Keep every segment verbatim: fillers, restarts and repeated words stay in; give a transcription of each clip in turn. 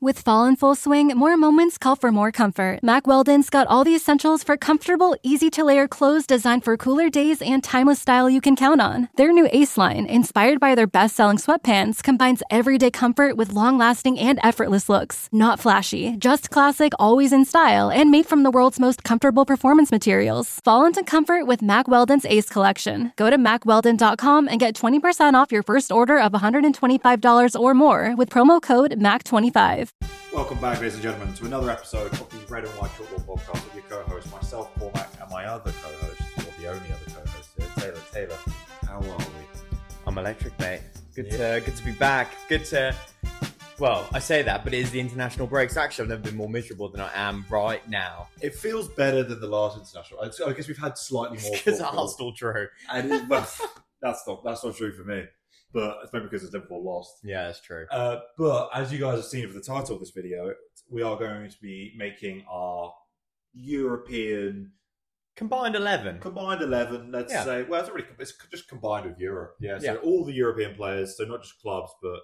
With fall in full swing, more moments call for more comfort. Mack Weldon's got all the essentials for comfortable, easy-to-layer clothes designed for cooler days and timeless style you can count on. Their new Ace line, inspired by their best-selling sweatpants, combines everyday comfort with long-lasting and effortless looks. Not flashy, just classic, always in style, and made from the world's most comfortable performance materials. Fall into comfort with Mack Weldon's Ace collection. Go to mack weldon dot com and get twenty percent off your first order of one hundred twenty-five dollars or more with promo code M A C twenty-five. Welcome back, ladies and gentlemen, to another episode of the Red and White Football Podcast with your co-host, myself, Paul Mack, and my other co-host, or the only other co-host here, Taylor. Taylor, how are we? I'm electric, mate. Good yeah. to good to be back. Good to, well, I say that, but it is the international break. So actually, I've never been more miserable than I am right now. It feels better than the last international. I guess we've had slightly more. Because that's still true. And it, well, that's not that's not true for me. But it's maybe because it's Liverpool lost. Yeah, that's true. Uh, but as you guys have seen from the title of this video, we are going to be making our European combined eleven. Combined eleven. Let's yeah. say. Well, it's already it's just combined with Europe. Yeah. So yeah. all the European players, so not just clubs, but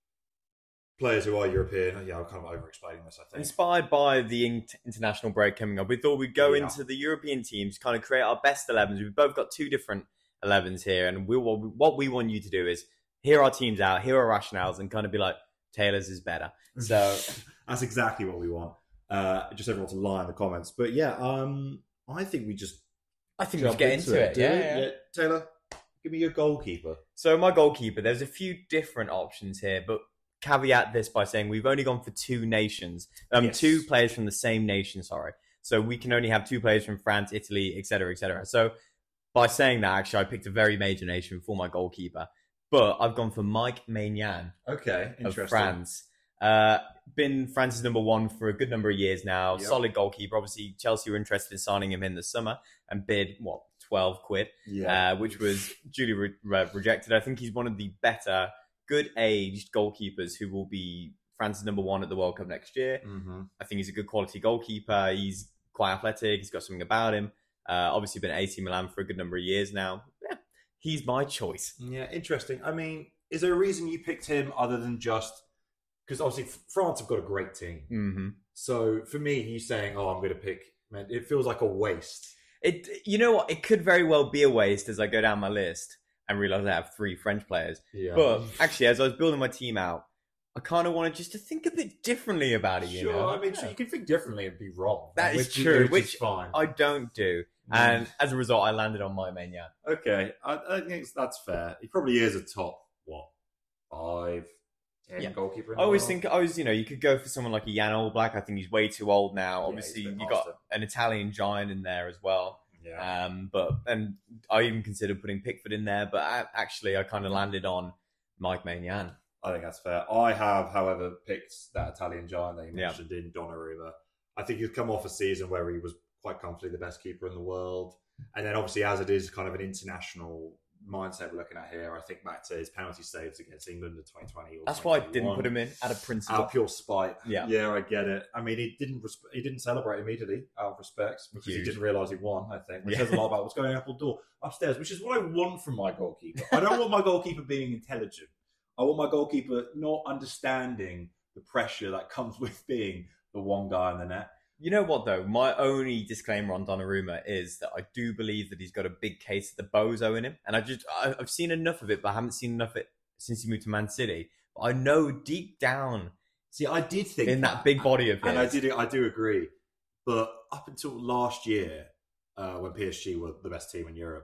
players who are European. Yeah, I'm kind of over-explaining this, I think. Inspired by the in- international break coming up, we thought we'd go yeah. into the European teams, kind of create our best elevens. We've both got two different elevens here, and we what we want you to do is hear our teams out, hear our rationales, and kind of be like, Taylor's is better. So that's exactly what we want. Uh, just everyone to lie in the comments. But yeah, um, I think we just I think we should get into, into it. it. Yeah, yeah. yeah, Taylor, give me your goalkeeper. So my goalkeeper, there's a few different options here, but caveat this by saying we've only gone for two nations, um, yes. two players from the same nation. Sorry, so we can only have two players from France, Italy, et cetera, et cetera. So by saying that, actually, I picked a very major nation for my goalkeeper. But I've gone for Mike Maignan. Okay, interesting. Of France. Uh, been France's number one for a good number of years now. Yep. Solid goalkeeper. Obviously, Chelsea were interested in signing him in the summer and bid, what, twelve quid, yeah. uh, which was duly re- re- rejected. I think he's one of the better, good-aged goalkeepers who will be France's number one at the World Cup next year. Mm-hmm. I think he's a good quality goalkeeper. He's quite athletic. He's got something about him. Uh, obviously, been at A C Milan for a good number of years now. Yeah. He's my choice. Yeah, interesting. I mean, is there a reason you picked him other than just... Because obviously France have got a great team. Mm-hmm. So for me, he's saying, oh, I'm going to pick... Man, it feels like a waste. It, You know what? It could very well be a waste as I go down my list and realise I have three French players. Yeah. But actually, as I was building my team out, I kind of wanted just to think a bit differently about it, you sure, know? I mean, yeah. you can think differently and be wrong. That is which, true, which, which is fine. I don't do. And as a result, I landed on my Maignan. Okay, I, I think that's fair. He probably is a top, what, five, ten yeah. goalkeeper in the I always world? think, I always, you know, you could go for someone like a Jan Oblak. I think he's way too old now. Yeah, Obviously, you master. got an Italian giant in there as well. Yeah. Um, but and I even considered putting Pickford in there, but I, actually, I kind of landed on Mike Maignan. I think that's fair. I have, however, picked that Italian giant that you Yeah. mentioned in Donnarumma. I think he's come off a season where he was quite comfortably the best keeper in the world. And then obviously, as it is kind of an international mindset we're looking at here, I think back to his penalty saves against England in twenty twenty. Or That's why I didn't put him in out of principle. Out of pure spite. Yeah. Yeah, I get it. I mean, he didn't resp- he didn't celebrate immediately out of respect because Huge. he didn't realise he won, I think. Which Yeah. says a lot about what's going on up door upstairs, which is what I want from my goalkeeper. I don't want my goalkeeper being intelligent. I want my goalkeeper not understanding the pressure that comes with being the one guy in the net. You know what, though? My only disclaimer on Donnarumma is that I do believe that he's got a big case of the bozo in him. And I just, I- I've seen enough of it, but I haven't seen enough of it since he moved to Man City. But I know deep down See, I did think in that, that big body of his. and I did, I do agree. But up until last year, uh, when P S G were the best team in Europe,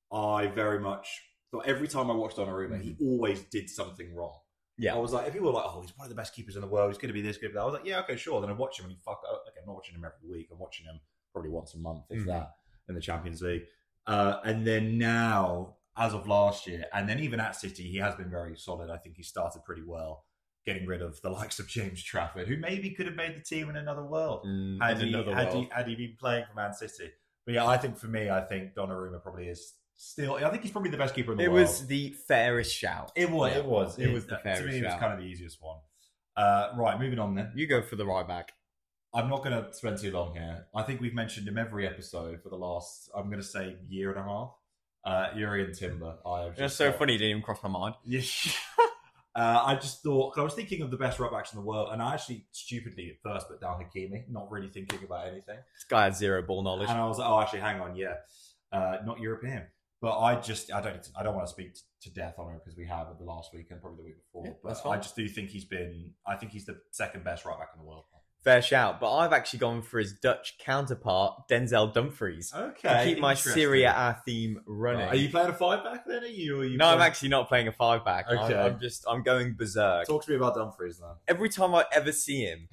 I very much thought every time I watched Donnarumma, he always did something wrong. Yeah. I was like, if people were like, oh, he's one of the best keepers in the world, he's going to be this, going to be that. I was like, yeah, okay, sure. Then I watch him and he fuck up. Okay, I'm not watching him every week. I'm watching him probably once a month, if Mhm. that, in the Champions League. Uh, and then now, as of last year, and then even at City, he has been very solid. I think he started pretty well, getting rid of the likes of James Trafford, who maybe could have made the team in another world Mm, had, in he, another had, world. he, had he been playing for Man City. But yeah, I think for me, I think Donnarumma probably is still, I think he's probably the best keeper in the It world. was the fairest shout. It was. Yeah. It was. It was the To fairest me, it was shout. kind of the easiest one. Uh, right, moving on then. You go for the right back. I'm not going to spend too long here. I think we've mentioned him every episode for the last, I'm going to say, year and a half. Uh, Jurrien Timber. I have It's just so got- funny, it didn't even cross my mind. Yeah. Uh, I just thought, cause I was thinking of the best right backs in the world, and I actually stupidly at first put down Hakimi, not really thinking about anything. This guy had zero ball knowledge. And I was like, oh, actually, hang on, yeah, uh, not European. But I just, I don't, I don't want to speak to death on him because we have the last week and probably the week before. Yeah, but I just do think he's been, I think he's the second best right back in the world. Fair shout, but I've actually gone for his Dutch counterpart, Denzel Dumfries. Okay, to keep my Serie A theme running. Are you playing a five back then? Are you? Are you no, playing... I'm actually not playing a five back. Okay. I'm, I'm just, I'm going berserk. Talk to me about Dumfries then. Every time I ever see him,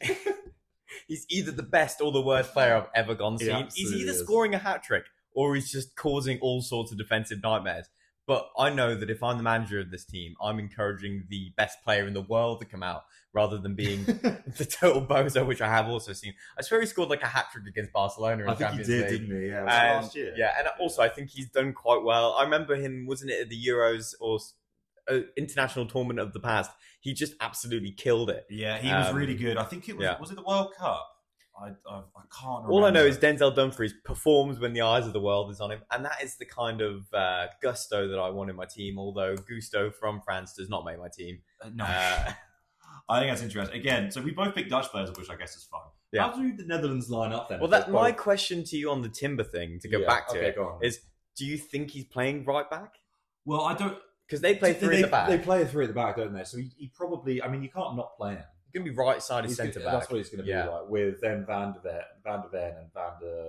he's either the best or the worst player I've ever gone He seen. He's either is. scoring a hat trick or he's just causing all sorts of defensive nightmares. But I know that if I'm the manager of this team, I'm encouraging the best player in the world to come out rather than being the total bozo, which I have also seen. I swear he scored like a hat trick against Barcelona in I think Champions he did, League. didn't he? Yeah, it was And, last year. yeah, and also I think he's done quite well. I remember him, wasn't it at the Euros or uh, international tournament of the past? He just absolutely killed it. Yeah, he was Um, really good. I think it was, yeah. was it the World Cup? I, I, I can't remember. All I know is Denzel Dumfries performs when the eyes of the world is on him, and that is the kind of uh, gusto that I want in my team, although Gusto from France does not make my team. Uh, no. Uh, I think that's interesting. Again, so we both picked Dutch players, which I guess is fun. Yeah. How do the Netherlands line up then? well, that my question to you on the Timber thing, to go Yeah, back to okay, it, go on. is do you think he's playing right back? Well, I don't... Because they play three they, at the back. They play three at the back, don't they? So he, he probably... I mean, you can't not play him. He's going to be right-sided He's centre gonna- back. That's what he's going to be Yeah. like, with then Van der Ven, Van der Ven and Van der...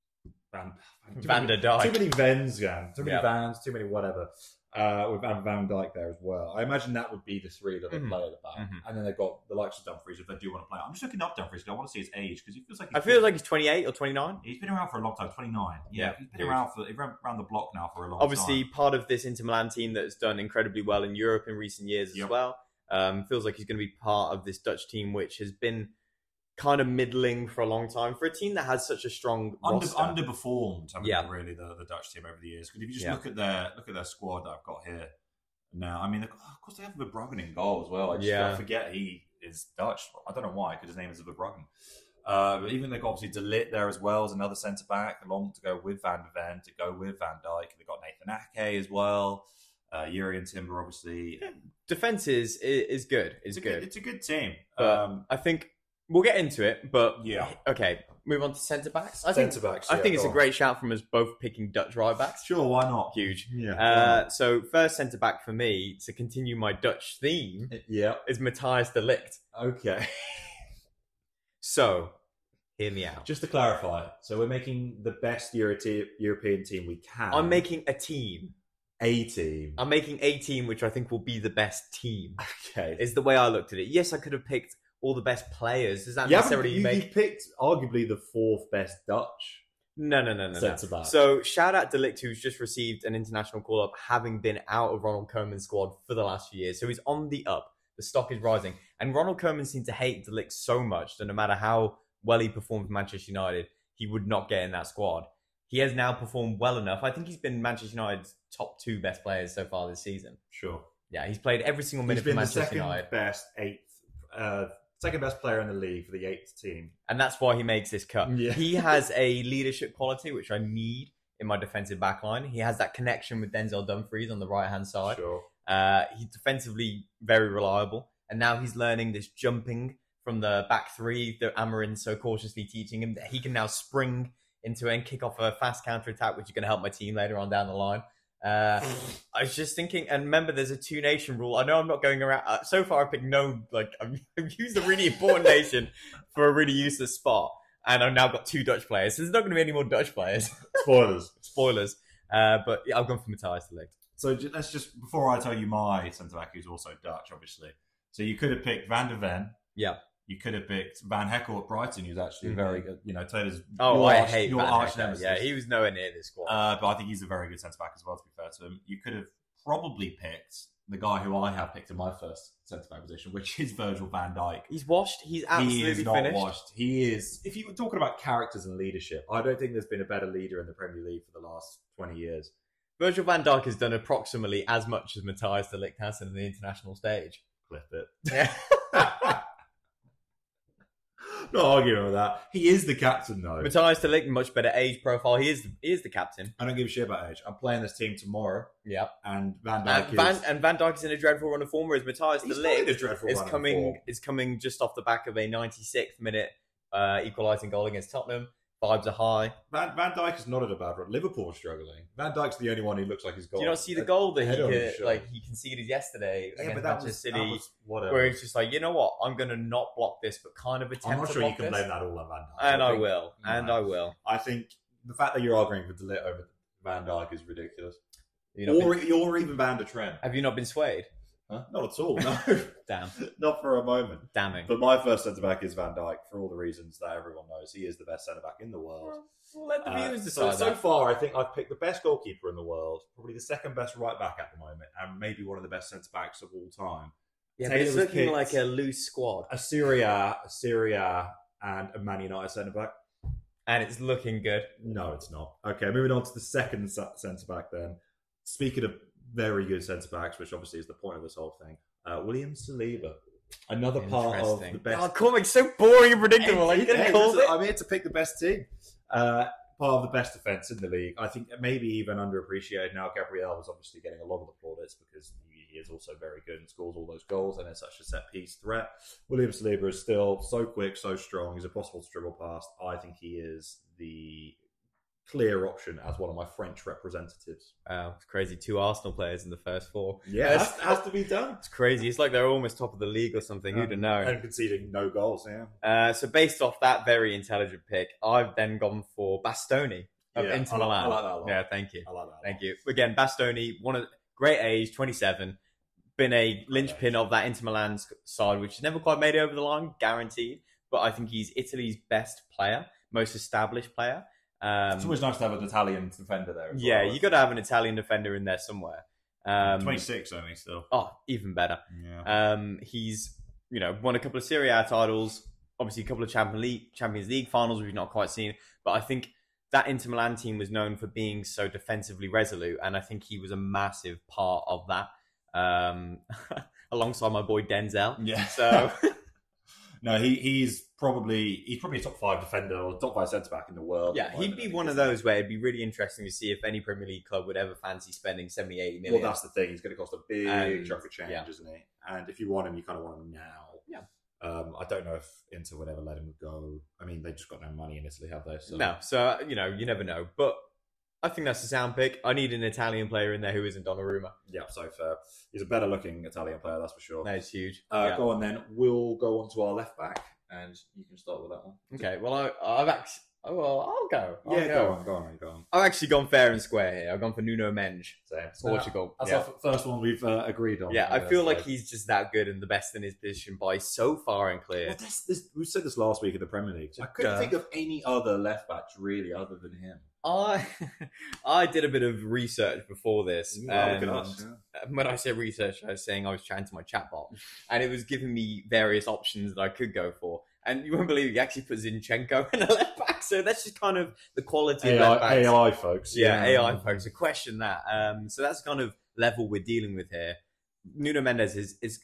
Van, too Van many- der Dijk. Too many Vens, Jan. Too many Yeah. Vans, too many whatever. Uh, with Van, Van Dijk there as well. I imagine that would be the three that they Mhm. play at the back. Mhm. And then they've got the likes of Dumfries if they do want to play. I'm just looking up Dumfries because I want to see his age because he feels like he's I feel like he's twenty-eight or twenty-nine. he's been around for a long time, twenty-nine. Yeah, Yeah, he's been huge. around for he's been around the block now for a long Obviously, time. part of this Inter Milan team that's done incredibly well in Europe in recent years Yep. as well. Um, feels like he's going to be part of this Dutch team, which has been kind of middling for a long time for a team that has such a strong Under, roster. underperformed, haven't Yeah. they, really the, the Dutch team over the years. Because if you just Yeah. look at their look at their squad that I've got here now, I mean, of course they have Verbruggen in goal as well. I just Yeah. I forget he is Dutch. I don't know why because his name is Verbruggen. Uh, but even they've got obviously De Ligt there as well as another centre back, along to go with Van der Ven, to go with Van Dijk. They've got Nathan Ake as well. Uh, Jurriën Timber, obviously. Defense is is good. Is It's a good. It's a good team. But Um, I think we'll get into it. But Yeah. okay. Move on to centre backs. I think Centre-backs, I yeah, think it's go a on. great shout from us both picking Dutch right backs. sure, why not? Huge. Yeah. Uh, so first centre back for me to continue my Dutch theme yeah. is Matthias de Ligt. Okay. So hear me out. Just to clarify, so we're making the best Euro- European team we can. I'm making a team. a team. I'm making a team which I think will be the best team. Okay. Is the way I looked at it. Yes, I could have picked all the best players. Does that You haven't- necessarily you, make? you picked arguably the fourth best Dutch No, no, no, no, no. centre back. So shout out to Ligt, who's just received an international call up, having been out of Ronald Koeman's squad for the last few years. So he's on the up. The stock is rising, and Ronald Koeman seemed to hate De Ligt so much that no matter how well he performed for Manchester United, he would not get in that squad. He has now performed well enough. I think he's been Manchester United's top two best players so far this season. Sure. Yeah, he's played every single He's minute for been the Manchester second United, best eighth, uh, second best player in the league for the eighth team. and that's why he makes this cut. Yeah. He has a leadership quality which I need in my defensive backline. He has that connection with Denzel Dumfries on the right hand side. Sure. Uh, he's defensively very reliable, and now he's learning this jumping from the back three that Amarin's so cautiously teaching him, that he can now spring into it and kick off a fast counter attack, which is going to help my team later on down the line. Uh, I was just thinking, and remember, there's a two nation rule. I know I'm not going around. Uh, so far, I picked no, like, I've, I've used a really important nation for a really useless spot, and I've now got two Dutch players. So there's not going to be any more Dutch players. Spoilers. Spoilers. Uh, but yeah, I've gone for Matthias de Ligt. So ju- let's just, before I tell you my centre back, who's also Dutch, obviously. So you could have picked Van der Ven. Yeah. You could have picked Van Heckel at Brighton, who's actually Mhm. very good. You know, Taylor's. Oh, your I arch- hate your Van arch Heckel. nemesis. Yeah, he was nowhere near this squad. Uh, but I think he's a very good centre back as well, to be fair to him. You could have probably picked the guy who I have picked in my first centre back position, which is Virgil van Dijk. He's washed. He's He absolutely is not finished. washed. He is. If you were talking about characters and leadership, I don't think there's been a better leader in the Premier League for the last twenty years. Virgil van Dijk has done approximately as much as Matthias de Ligt has on the international stage. Clip it. Yeah. not arguing with that. He is the captain, though. Matthias de Ligt, much better age profile. He is he is the captain. I don't give a shit about age. I'm playing this team tomorrow. Yep. And Van Dijk and is... Van, and Van Dijk is in a dreadful run of form, whereas Matthias de He's not in a Ligt dreadful is run of coming form. is coming just off the back of a ninety-sixth minute uh, equalising goal against Tottenham. Vibes are high. Van, Van Dijk is not at a bad run. Liverpool are struggling. Van Dijk's the only one who looks like he's got. Do you not see the goal that he head on his could, shoulder. like he conceded yesterday Yeah, against but that Manchester was, City, that was whatever. where he's just like, you know what, I'm going to not block this, but kind of attempt I'm not to sure you block can this. blame that all on Van Dijk. And I, think- will, and No. I will. I think the fact that you're arguing for De Ligt over Van Dijk is ridiculous. You know, Or, or even Van der Trent. have you not been swayed? Huh? Not at all, no. Damn, Not for a moment. damning. But my first centre-back is Van Dijk, for all the reasons that everyone knows. He is the best centre-back in the world. We'll let the Uh, viewers so, decide so that. far, I think I've picked the best goalkeeper in the world, probably the second best right-back at the moment, and maybe one of the best centre-backs of all time. Yeah, but Taylor it's was looking picked- like a loose squad, A Syria, a Syria, and a Man United centre-back. and it's looking good. No, it's not. Okay, moving on to the second centre-back then. Speaking of very good centre-backs, which obviously is the point of this whole thing, uh, William Saliba. Another part of Interesting. the best... Oh, Cormac's so boring and predictable. Like, you Hey, gonna hey, call listen, it? I'm here to pick the best team. Uh, part of the best defence in the league. I think maybe even underappreciated. Now, Gabriel is obviously getting a lot of the plaudits because he is also very good and scores all those goals and is such a set-piece threat. William Saliba is still so quick, so strong. He's impossible to dribble past. I think he is the clear option as one of my French representatives. Wow, it's crazy. Two Arsenal players in the first four. Yeah, That's- has, has to be done. It's crazy. It's like they're almost top of the league or something. Who'd have known? And conceding no goals, yeah. Uh, so based off that very intelligent pick, I've then gone for Bastoni of Yeah, Inter I like- Milan. I like that a lot. Yeah, thank you. I like that. a lot. Thank you. Again, Bastoni, one of great age, twenty-seven, been a linchpin of that Inter Milan side, which has never quite made it over the line, guaranteed. But I think he's Italy's best player, most established player. Um, It's always nice to have an Italian defender there. as yeah, well. you got to have an Italian defender in there somewhere. Um, twenty-six only still. Oh, even better. Yeah. Um, he's you know won a couple of Serie A titles, obviously a couple of Champions League Champions League finals we've not quite seen, but I think that Inter Milan team was known for being so defensively resolute, and I think he was a massive part of that, um, alongside my boy Denzel. Yeah. So no, he he's probably he's probably a top five defender or top five centre back in the world. yeah, he'd be one of those where it'd be really interesting to see if any Premier League club would ever fancy spending seventy, eighty million. Well, that's the thing. He's going to cost a big And, chunk of change, yeah. isn't he? And if you want him, you kind of want him now. Yeah. Um, I don't know if Inter would ever let him go. I mean, they've just got no money in Italy, have they? So. No, so you know you never know, but I think that's a sound pick. I need an Italian player in there who isn't Donnarumma. Yeah, so fair. He's a better looking Italian player, that's for sure. That is huge. Uh, Yeah. Go on then. We'll go on to our left back, and you can start with that one. Okay, well, I, I've actually. Oh, well, I'll go. I'll yeah, go. go on, go on, go on. I've actually gone fair and square here. I've gone for Nuno Mendes, Same. Portugal. That's yeah, our f- first one we've uh, agreed on. yeah. I Uh, feel so- like he's just that good and the best in his position by so far and clear. Well, this, this, we said this last week in the Premier League. I couldn't Duh. think of any other left backs really other than him. I I did a bit of research before this, Oh, look at and us, yeah. when I say research, I was saying I was chatting to my chatbot, and it was giving me various options that I could go for. And you won't believe he actually put Zinchenko in a left back. So that's just kind of the quality of left backs. A I, folks. Yeah, A I folks. A question that. Um, so that's the kind of level we're dealing with here. Nuno Mendes is is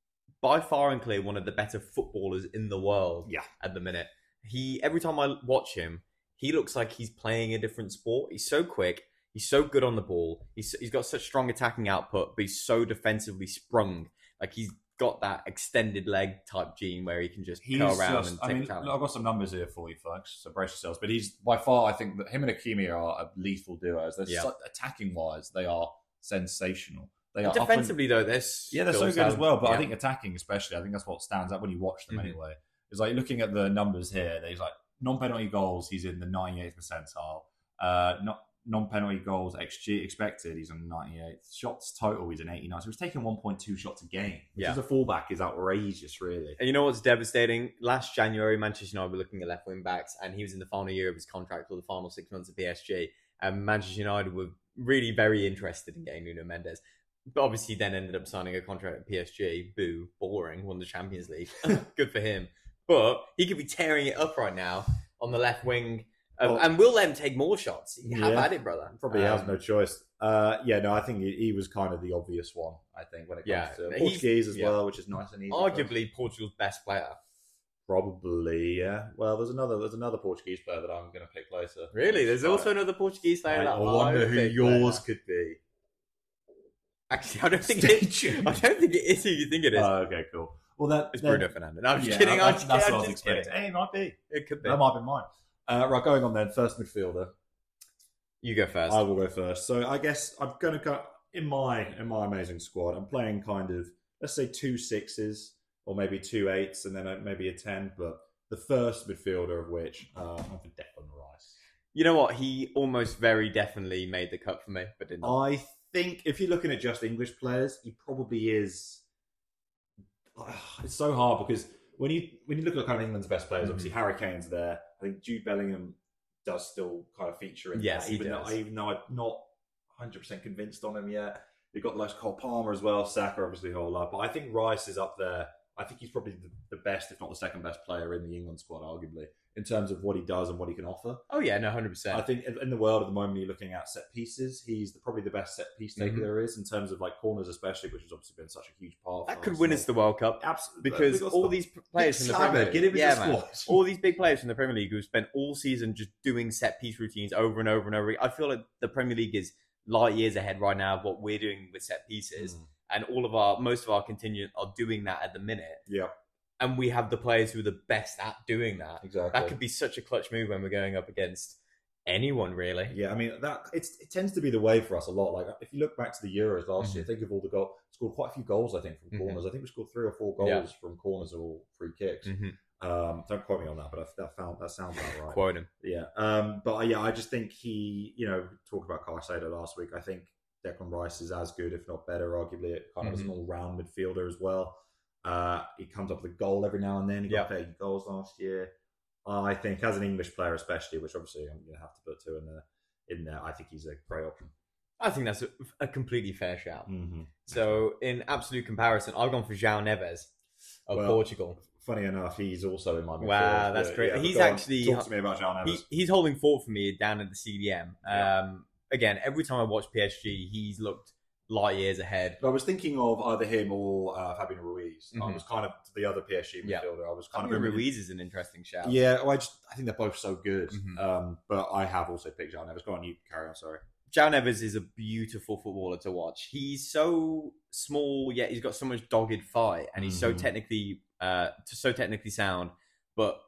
by far and clear one of the better footballers in the world. Yeah. At the minute, he every time I watch him, he looks like he's playing a different sport. He's so quick. He's so good on the ball. He's he's got such strong attacking output, but he's so defensively sprung. Like he's got that extended leg type gene where he can just He's go around just, and I take mean, talent. I've got some numbers here for you, folks, so brace yourselves. But he's by far, I think that him and Hakimi are a lethal duo. They're Yeah. so, attacking wise, they are sensational. They are up and- Defensively, though, they're yeah, they're so still good as sound- well. But I yeah. think attacking, especially, I think that's what stands out when you watch them Mhm. anyway. It's like looking at the numbers here. There's like non-penalty goals. He's in the ninety-eighth percentile. Uh, not non-penalty goals X G expected. He's on ninety-eighth. Shots total. He's in eighty-nine. So he's taking one point two shots a game, which Yeah. as a fullback is outrageous, really. And you know what's devastating? Last January, Manchester United were looking at left wing backs, and he was in the final year of his contract, or the final six months at P S G. And Manchester United were really very interested in getting Nuno Mendes. But obviously, then ended up signing a contract at P S G. Boo, boring. Won the Champions League. Good for him. But he could be tearing it up right now on the left wing. Um, Well- and we'll let him take more shots. Have Yeah. at it, brother. Probably has Um, no choice. Uh, yeah, no, I think he, he was kind of the obvious one. I think when it comes Yeah, to he's- Portuguese as yeah. well, which is nice and easy. Arguably Portugal's best player. Probably, yeah. Well, there's another there's another Portuguese player that I'm going to pick later. Really? There's Right. also another Portuguese player. I, that I wonder would who pick yours later. could be. Actually, I don't think Stay it. tuned. I don't think it is who you think it is. Oh, okay, cool. Well, that it's then- Bruno Fernandes. No, I'm just yeah, kidding. I- I'm just that's kidding. what I I'm was just kidding. expecting. Hey, it might be. It could be. That might be mine. Uh, right, going on then. First midfielder. You go first. I will go first. So I guess I'm going to go in my in my amazing squad. I'm playing kind of let's say two sixes or maybe two eights and then maybe a ten. But the first midfielder of which uh, I'm for Declan Rice. You know what? He almost very definitely made the cut for me, but didn't. I think if you're looking at just English players, he probably is. It's so hard because when you when you look at kind of England's best players, Mm-hmm. obviously Harry Kane's there. I think Jude Bellingham does still kind of feature in Yes, that, he even does. though even though I'm not one hundred percent convinced on him yet. You've got like Cole Palmer as well, Saka obviously a whole lot, but I think Rice is up there. I think he's probably the, the best, if not the second best player in the England squad, arguably, in terms of what he does and what he can offer. Oh yeah, no, hundred I percent. think in in the world at the moment, you're looking at set pieces. He's the, probably the best set piece taker Mhm. there is in terms of like corners, especially, which has obviously been such a huge part. That for could us. win us the World Cup Absolutely, because all these players from the Premier League, get him in yeah, the man, squad. all these big players from the Premier League who spent all season just doing set piece routines over and over and over. I feel like the Premier League is light years ahead right now of what we're doing with set pieces, Mm. and all of our most of our contingent are doing that at the minute. Yeah, And we have the players who are the best at doing that. exactly. That could be such a clutch move when we're going up against anyone, really. Yeah, I mean that it's, it tends to be the way for us a lot. Like if you look back to the Euros last Mhm. year, think of all the goals. Scored quite a few goals, I think, from Mhm. corners. I think we scored three or four goals Yeah. from corners or free kicks. Mm-hmm. Um, don't quote me on that, but I, that found that sounds about right. Quote him. Yeah, um, but uh, yeah, I just think he, you know, talked about Caicedo last week. I think Declan Rice is as good, if not better, arguably, kind of as an Mm-hmm. all-round midfielder as well. Uh, he comes up with a goal every now and then. He got Yeah. thirty goals last year. I think as an English player, especially, which obviously I'm going to have to put two in there. In there, I think he's a great option. I think that's a, a completely fair shout. Mm-hmm. So, in absolute comparison, I've gone for João Neves of Well, Portugal. Funny enough, he's also in my midfield. Wow, that's but, great. yeah, He's go on, actually- talk to me about João Neves. He, he's holding fort for me down at the C D M. Yeah. Um, again, every time I watch P S G, he's looked light years ahead. But I was thinking of either him or uh, Fabian Ruiz. I Mhm. was kind of the other P S G Yeah. midfielder. I was kind Fabian of Ruiz is an interesting shout. Yeah, well, I just I think they're both so good. Mhm. Um, but I have also picked João Neves. Go on, you carry on. Sorry. João Neves is a beautiful footballer to watch. He's so small, yet he's got so much dogged fight, and he's so Mhm. technically, uh, so technically sound. But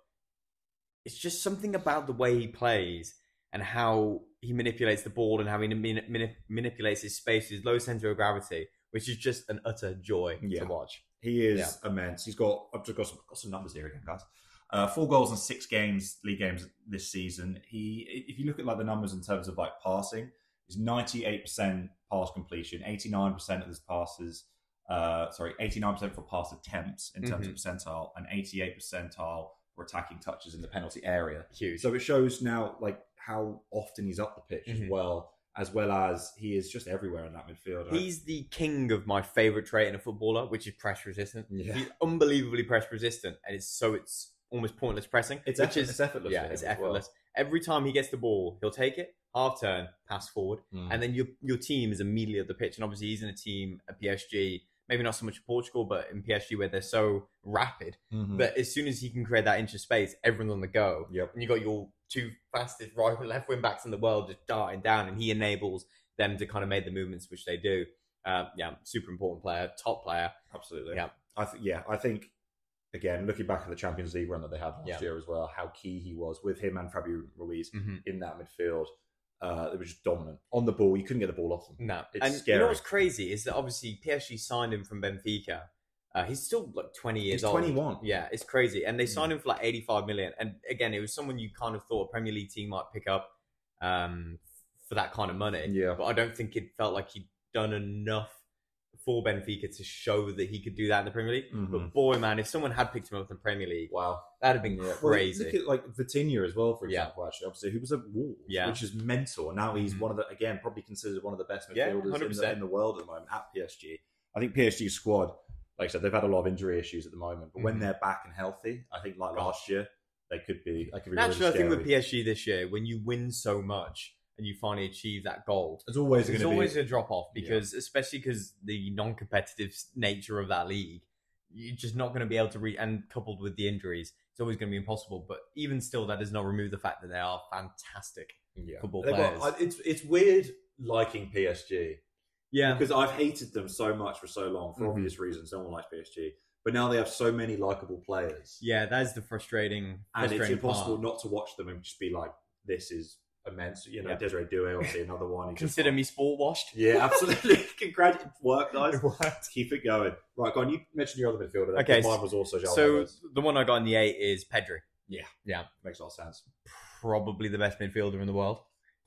it's just something about the way he plays and how he manipulates the ball and how he mani- mani- manipulates his space, his low center of gravity, which is just an utter joy Yeah. to watch. He is Yeah. immense. He's got I've just got some, got some numbers here again, guys. Uh, four goals in six games, league games this season. He, if you look at like the numbers in terms of like passing, he's ninety-eight percent pass completion, eighty-nine percent of his passes. Uh, sorry, eighty-nine percent for pass attempts in terms Mhm. of percentile, and eighty-eight percentile for attacking touches in the penalty area. Huge. So it shows now like how often he's up the pitch as Mhm. well, as well as he is just everywhere in that midfield. He's the king of my favorite trait in a footballer, which is pressure resistant. Yeah. He's unbelievably pressure resistant, and it's so it's almost pointless pressing. It's, which effort, is it's effortless. yeah, for it's him as well. effortless. Every time he gets the ball, he'll take it, half turn, pass forward, Mm. and then your your team is immediately at the pitch. And obviously, he's in a team at P S G, maybe not so much in Portugal, but in P S G where they're so rapid. Mhm. But as soon as he can create that inch of space, everyone's on the go. Yep. And you got your two fastest right and left wing backs in the world just darting down, and he enables them to kind of make the movements which they do. Uh, yeah, super important player, top player. Absolutely. Yeah. I th- yeah, I think again, looking back at the Champions League run that they had last Yeah. year as well, how key he was with him and Fabian Ruiz Mm-hmm. in that midfield. Uh, they were just dominant on the ball. You couldn't get the ball off them. No, It's and you scary. know what's crazy is that obviously P S G signed him from Benfica. Uh, he's still like twenty years He's old. twenty-one. Yeah, it's crazy, and they Mm. signed him for like eighty-five million. And again, it was someone you kind of thought a Premier League team might pick up um, for that kind of money. Yeah. But I don't think it felt like he'd done enough for Benfica to show that he could do that in the Premier League. Mhm. But boy, man, if someone had picked him up in the Premier League, Wow. that'd have been Yeah. Well, crazy. look at like Vitinha as well, for Yeah. example. Actually, obviously, who was at Wolves, Yeah. which is mental. And now he's Mhm. one of the again probably considered one of the best Yeah, midfielders in, the, one hundred percent. in the world at the moment at P S G. I think P S G's squad, like I said, they've had a lot of injury issues at the moment. But when Mhm. they're back and healthy, I think like Gosh. last year, they could be. They could be Naturally, really I think with scary. P S G this year, when you win so much and you finally achieve that goal, There's always there's going to be always a drop off because, especially because the non-competitive nature of that league, you're just not going to be able to reach. And coupled with the injuries, it's it's always going to be impossible. But even still, that does not remove the fact that they are fantastic yeah. football They've players. got- it's it's weird liking P S G. Yeah, because I've hated them so much for so long for Mhm. obvious reasons. No one likes P S G, but now they have so many likable players, yeah, that is the frustrating, and frustrating it's impossible part. not to watch them and just be like, "This is immense." You know, Yeah. Desiree Doué, obviously another one. He's just Consider like- me sport washed. Yeah, absolutely. Congratulations, work, guys. It worked. Keep it going. Right, go on. You mentioned your other midfielder. There, Okay, because mine was also João So Neves. the one I got in the eight is Pedri. Yeah, Yeah, makes a lot of sense. probably the best midfielder in the world.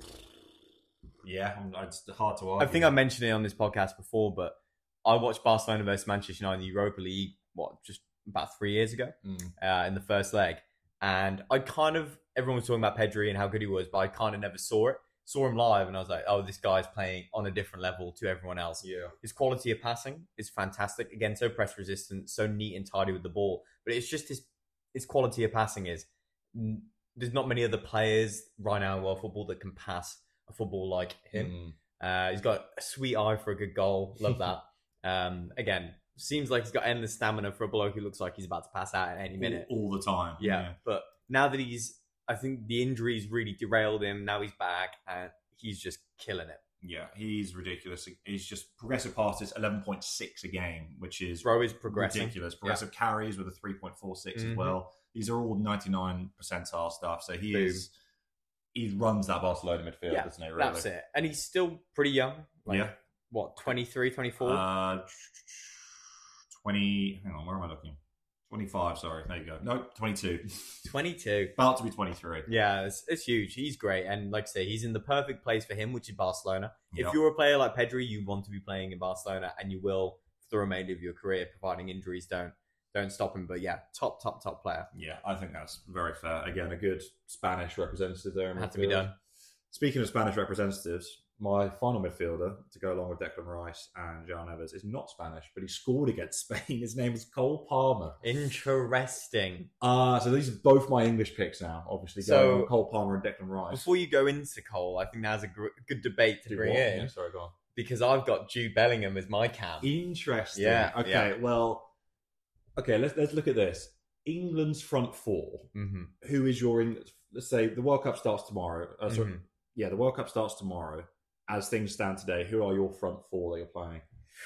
Yeah, I'm- it's hard to I argue. think I mentioned it on this podcast before, but I watched Barcelona versus Manchester United in the Europa League, what, just about three years ago, Mm. uh, in the first leg. And I kind of, everyone was talking about Pedri and how good he was, but I kind of never saw it. Saw him live and I was like, oh, this guy's playing on a different level to everyone else. Yeah, His quality of passing is fantastic. Again, so press resistant, so neat and tidy with the ball. But it's just his, his quality of passing is, there's not many other players right now in world football that can pass a football like him. Mm. Uh, he's got a sweet eye for a good goal. Love that. um, again, seems like he's got endless stamina for a bloke who looks like he's about to pass out at any minute. all, all the time. Yeah. But now that he's, I think the injuries really derailed him. Now he's back and he's just killing it. Yeah, he's ridiculous. He's just progressive passes, eleven point six a game, which is Bro is progressing. ridiculous. Progressive carries with a three point four six Mhm. as well. These are all ninety-nine percentile stuff. So he is, he runs that Barcelona midfield, Yeah, doesn't he? Really? That's it. And he's still pretty young. Like, Yeah. What, twenty-three, twenty-four? Uh, twenty. Hang on, where am I looking? twenty-five. Sorry, there you go. No, twenty-two. twenty-two. About to be twenty-three. Yeah, it's, it's huge. He's great. And like I say, he's in the perfect place for him, which is Barcelona. Yep. If you're a player like Pedri, you want to be playing in Barcelona and you will for the remainder of your career, providing injuries don't don't stop him. But yeah, top, top, top player. Yeah, I think that's very fair. Again, a good Spanish representative there. in Had to be midfield. done. Speaking of Spanish representatives, my final midfielder to go along with Declan Rice and João Neves is not Spanish, but he scored against Spain. His name is Cole Palmer. Interesting. Uh, so these are both my English picks now, obviously. So- Going on Cole Palmer and Declan Rice. Before you go into Cole, I think that's a gr- good debate to Do bring what? in Yeah, sorry, go on. because I've got Jude Bellingham as my cam. Interesting. Yeah, Okay, yeah. well, okay, let's, let's look at this. England's front four. Mm-hmm. Who is your, Eng- let's say the World Cup starts tomorrow. Uh, sorry, Mhm. Yeah, the World Cup starts tomorrow. As things stand today, who are your front four that you're playing?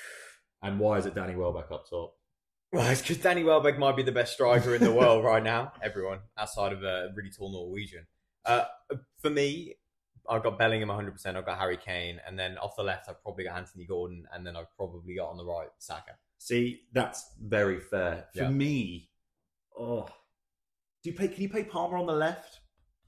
And why is it Danny Welbeck up top? Well, it's because Danny Welbeck might be the best striker in the world right now. Everyone, outside of a really tall Norwegian. Uh, for me, I've got Bellingham one hundred percent. I've got Harry Kane. And then off the left, I've probably got Anthony Gordon. And then I've probably got on the right, Saka. See, that's very fair. For Yeah. me, oh, do you play? Can you play Palmer on the left?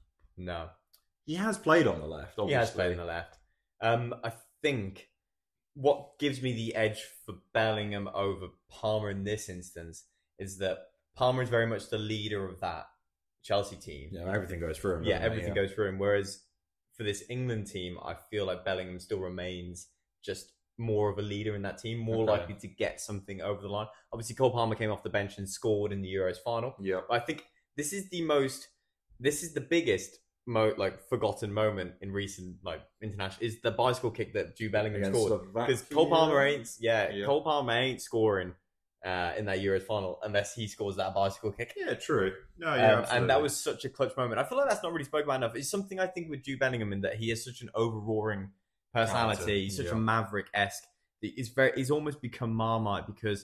No. He has played on the left. Obviously. He has played on the left. Um, I think what gives me the edge for Bellingham over Palmer in this instance is that Palmer is very much the leader of that Chelsea team. Yeah, everything goes through him. Yeah, doesn't it? everything goes through him. Whereas for this England team, I feel like Bellingham still remains just more of a leader in that team, more Okay. likely to get something over the line. Obviously, Cole Palmer came off the bench and scored in the Euros final. Yeah. But I think this is the most, this is the biggest mo like forgotten moment in recent like international is the bicycle kick that Jude Bellingham Against scored Slovakia. because Cole Palmer ain't yeah, Yeah. Cole Palmer ain't scoring uh, in that Euros final unless he scores that bicycle kick. Yeah, true. No, Um, yeah, absolutely. and that was such a clutch moment. I feel like that's not really spoken about enough. It's something I think with Jude Bellingham in that he has such an overroaring personality. Character, He's such yeah. a maverick-esque. He's very. He's almost become Marmite because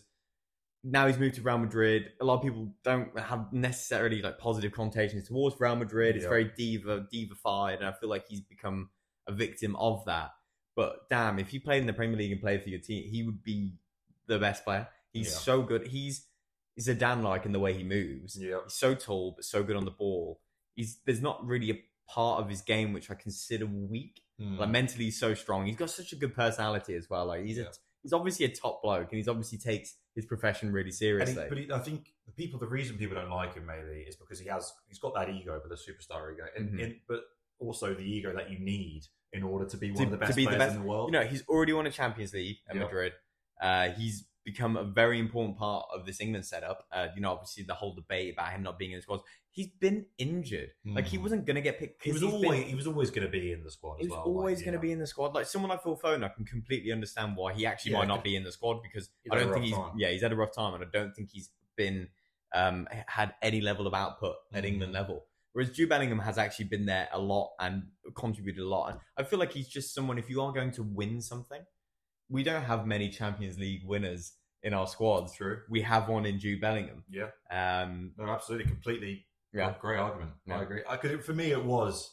now he's moved to Real Madrid. A lot of people don't have necessarily like positive connotations towards Real Madrid. It's Yeah. very diva, divified, and I feel like he's become a victim of that. But damn, if he played in the Premier League and played for your team, he would be the best player. He's Yeah. so good. He's Zidane-like in the way he moves. Yeah. He's so tall, but so good on the ball. He's there's not really a part of his game which I consider weak. Hmm. Like mentally, he's so strong. He's got such a good personality as well. Like he's Yeah. a, he's obviously a top bloke, and he's obviously takes his profession really And seriously. he, but he, I think the people, the reason people don't like him maybe is because he has, he's got that ego, but the superstar ego, and, Mhm. and but also the ego that you need in order to be one To- of the to best be the players best- in the world. you know, he's already won a Champions League at Yeah. Madrid. Uh, he's become a very important part of this England setup. Uh, you know, obviously the whole debate about him not being in the squad. He's been injured. Like he Mhm. wasn't going to get picked. he was 'cause he's always been- he was always going to be in the squad. He as was well, always like, going to yeah. be in the squad. Like someone like Phil Foden, I can completely understand why he actually Yeah, might not because be in the squad because he's I had a don't think rough he's time. yeah he's had a rough time and I don't think he's been um, had any level of output at mm-hmm. England level. Whereas Jude Bellingham has actually been there a lot and contributed a lot. And I feel like he's just someone, if you are going to win something, we don't have many Champions League winners in our squads. True. We have one in Jude Bellingham. Yeah. Um, no, absolutely. Completely. Yeah. Great argument. Yeah. I agree. I could, for me, it was,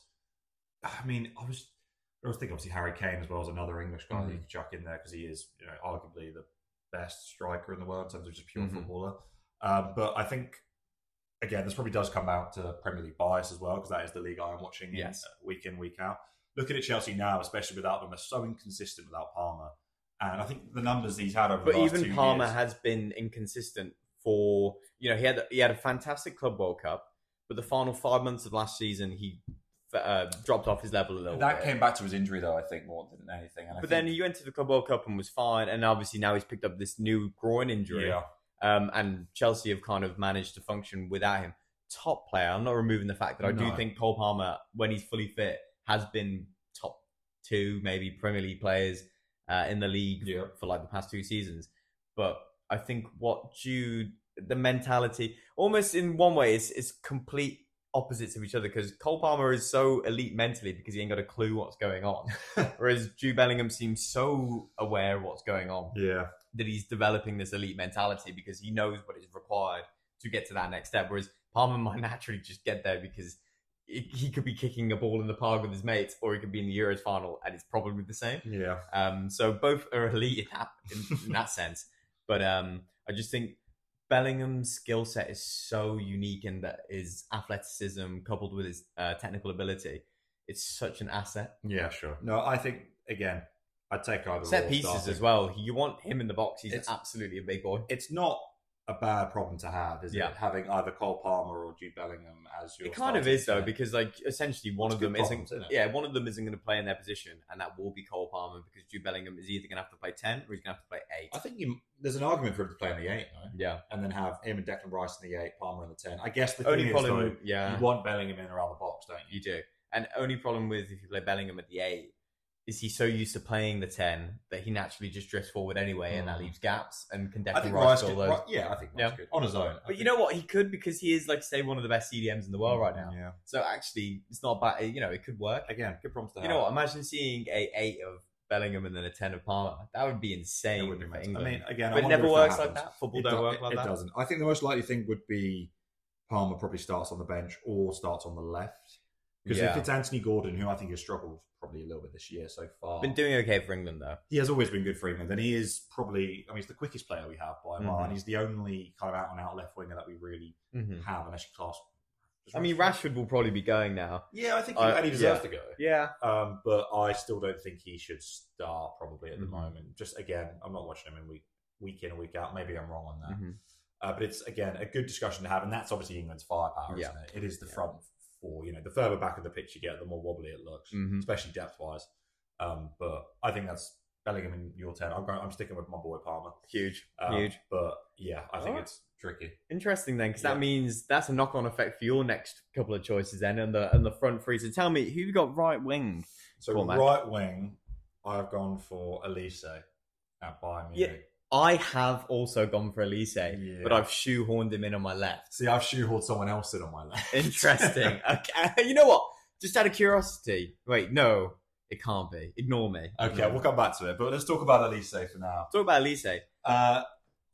I mean, I was, I was thinking obviously Harry Kane as well as another English guy mm-hmm. that you could chuck in there because he is, you know, arguably the best striker in the world in terms of just pure mm-hmm. footballer. Um, but I think, again, this probably does come out to Premier League bias as well because that is the league I am watching yes. in, week in, week out. Looking at Chelsea now, especially without them, are so inconsistent without Palmer. And I think the numbers he's had over but the last two years... But even Palmer has been inconsistent for... You know, he had he had a fantastic Club World Cup, but the final five months of last season, he uh, dropped off his level a little that bit. That came back to his injury, though, I think, more than anything. And but think... then he went to the Club World Cup and was fine, and obviously now he's picked up this new groin injury. Yeah. Um, and Chelsea have kind of managed to function without him. Top player. I'm not removing the fact that I no. do think Cole Palmer, when he's fully fit, has been top two, maybe Premier League players uh, in the league yeah. for like the past two seasons. But I think what Jude, the mentality, almost in one way, is is complete opposites of each other because Cole Palmer is so elite mentally because he ain't got a clue what's going on, whereas Jude Bellingham seems so aware of what's going on. Yeah, that he's developing this elite mentality because he knows what is required to get to that next step. Whereas Palmer might naturally just get there because he could be kicking a ball in the park with his mates, or he could be in the Euros final, and it's probably the same. Yeah. Um. So both are elite in that in, in that sense, but um, I just think Bellingham's skill set is so unique in that his athleticism coupled with his uh, technical ability, it's such an asset. Yeah, sure. No, I think again, I'd take either set pieces starting. As well. You want him in the box. He's it's, absolutely a big boy. It's not a bad problem to have, is yeah. it? Having either Cole Palmer or Jude Bellingham as your. It kind of is though, because like essentially one it's of them problems, isn't. isn't yeah, one of them isn't going to play in their position, and that will be Cole Palmer because Jude Bellingham is either going to have to play ten or he's going to have to play eight. I think you, there's an argument for him to play in the eight, no? Yeah, and then have him and Declan Rice in the eight, Palmer in the ten. I guess the only thing problem, is though, yeah, you want Bellingham in around the box, don't you? You do, and only problem with if you play Bellingham at the eight. Is he so used to playing the ten that he naturally just drifts forward anyway, mm. and that leaves gaps and can definitely rise all those. Yeah, I think that's yeah. good on his own. I but think. You know what? He could because he is, like, say, one of the best C D Ms in the world right now. Yeah. So actually, it's not bad. You know, it could work. Again, good problems to have. You know what? Imagine seeing a eight of Bellingham and then a ten of Palmer. That would be insane would be for England. I mean, again, but I it never works that like that. Football it don't do, work it, like it that. It doesn't. I think the most likely thing would be Palmer probably starts on the bench or starts on the left. Because yeah. if it's Anthony Gordon, who I think has struggled probably a little bit this year so far. Been doing okay for England, though. He has always been good for England. And he is probably, I mean, he's the quickest player we have by a mile. Mm-hmm. And he's the only kind of out-and-out left winger that we really mm-hmm. have, unless you class. I mean, Rashford will probably be going now. Yeah, I think he, uh, and he deserves yeah. to go. Yeah. Um, but I still don't think he should start probably at the mm-hmm. moment. Just, again, I'm not watching him in week, week in and week out. Maybe I'm wrong on that. Mm-hmm. Uh, but it's, again, a good discussion to have. And that's obviously England's firepower, yeah. isn't it? It is the yeah. front four. You know, the further back of the pitch you get, the more wobbly it looks, mm-hmm. especially depth-wise. Um, but I think that's Bellingham in your ten. I'm going. I'm sticking with my boy Palmer. Huge, um, huge. But yeah, I think oh. it's tricky. Interesting then, because yeah. that means that's a knock-on effect for your next couple of choices then, and the and the front three. So tell me, who you got right wing? So on, right wing, I've gone for Elise at Bayern Munich. Yeah. I have also gone for Elise, yeah. but I've shoehorned him in on my left. See, I've shoehorned someone else in on my left. Interesting. Okay. You know what? Just out of curiosity. Wait, no, it can't be. Ignore me. Okay, Ignore we'll me. come back to it. But let's talk about Elise for now. Talk about Elise. Uh,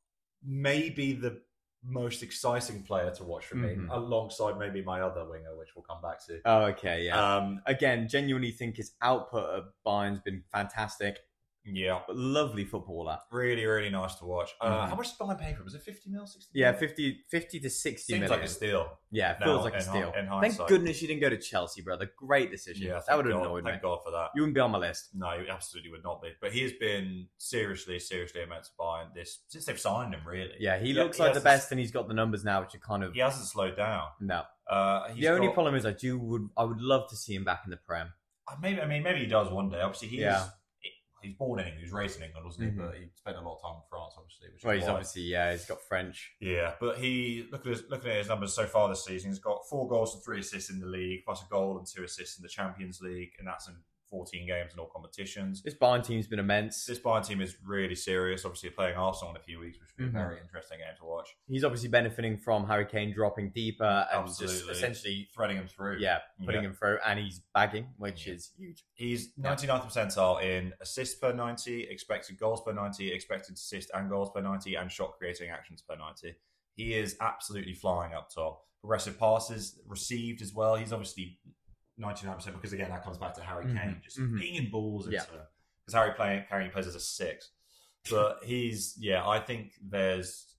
maybe the most exciting player to watch for me, mm-hmm. alongside maybe my other winger, which we'll come back to. Oh, okay, yeah. Um, Again, genuinely think his output at Bayern's been fantastic. Yeah. But lovely footballer. Really, really nice to watch. Uh, mm-hmm. How much did Bayern pay for him? Was it fifty mil, sixty Yeah, mil? fifty, fifty to sixty Seems million. like a steal. Yeah, it now, feels like a in, steal. in Thank goodness you didn't go to Chelsea, brother. Great decision. Yeah, that would have God, annoyed thank me. God for that. You wouldn't be on my list. No, he absolutely would not be. But he has been seriously, seriously immense for Bayern this since they've signed him. Really. Yeah, he yeah, looks he like the hasn't- best, and he's got the numbers now, which are kind of He hasn't slowed down. no. Uh, he's The only got- problem is I do would I would love to see him back in the Prem. Uh, Maybe I mean maybe he does one day. Obviously, he's Yeah. he's born in England. He was raised in England, wasn't he? Mhm. But he spent a lot of time in France, obviously. Which Well, is he's why. obviously yeah, he's got French. Yeah, but he look at his, looking at his numbers so far this season. He's got four goals and three assists in the league, plus a goal and two assists in the Champions League, and that's in fourteen games in all competitions. This Bayern team's been immense. This Bayern team is really serious. Obviously, playing Arsenal in a few weeks, which will be mm-hmm. a very interesting game to watch. He's obviously benefiting from Harry Kane dropping deeper and Absolutely. just essentially threading him through. Yeah, putting yeah. him through, and he's bagging, which yeah. is huge. He's ninety-ninth percentile in assists per ninety, expected goals per ninety, expected assist and goals per ninety, and shot creating actions per ninety. He is absolutely flying up top. Progressive passes received as well. He's obviously ninety-nine percent because, again, that comes back to Harry mm-hmm. Kane just mm-hmm. pinging balls into him. Yeah. Because Harry playing, Kane plays as a six. But he's, yeah, I think there's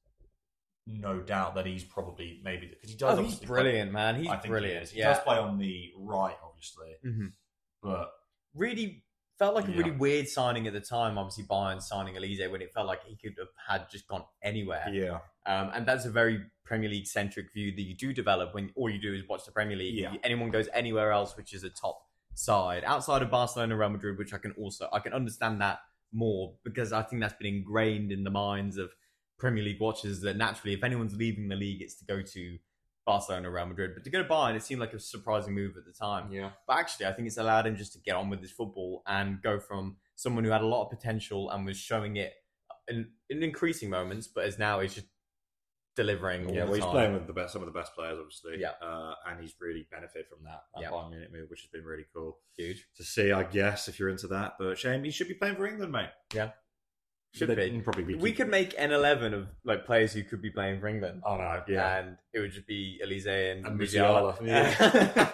no doubt that he's probably maybe, because he does oh, he's brilliant, play, man. He's I think brilliant. He, he yeah. does play on the right, obviously. Mm-hmm. But really felt like a yeah. really weird signing at the time. Obviously, Bayern signing Elise when it felt like he could have had just gone anywhere. Yeah. Um, and that's a very Premier League centric view that you do develop when all you do is watch the Premier League. Yeah. Anyone goes anywhere else, which is a top side outside of Barcelona, Real Madrid, which I can also I can understand that more because I think that's been ingrained in the minds of Premier League watchers that naturally, if anyone's leaving the league, it's to go to Barcelona, Real Madrid. But to go to Bayern, it seemed like a surprising move at the time. Yeah. But actually, I think it's allowed him just to get on with his football and go from someone who had a lot of potential and was showing it in, in increasing moments, but as now he's just delivering all yeah, the well, he's time. playing with the best, some of the best players, obviously. Yeah. Uh, and he's really benefited from that, that yeah. Bayern Munich move, which has been really cool. Huge. To see, I guess, if you're into that. But shame, he should be playing for England, mate. Yeah. Should They'd be. Probably be. We could make an eleven of like players who could be playing for England. Oh, no, yeah. And it would just be Elise and, and Musiala. Musiala. Yeah.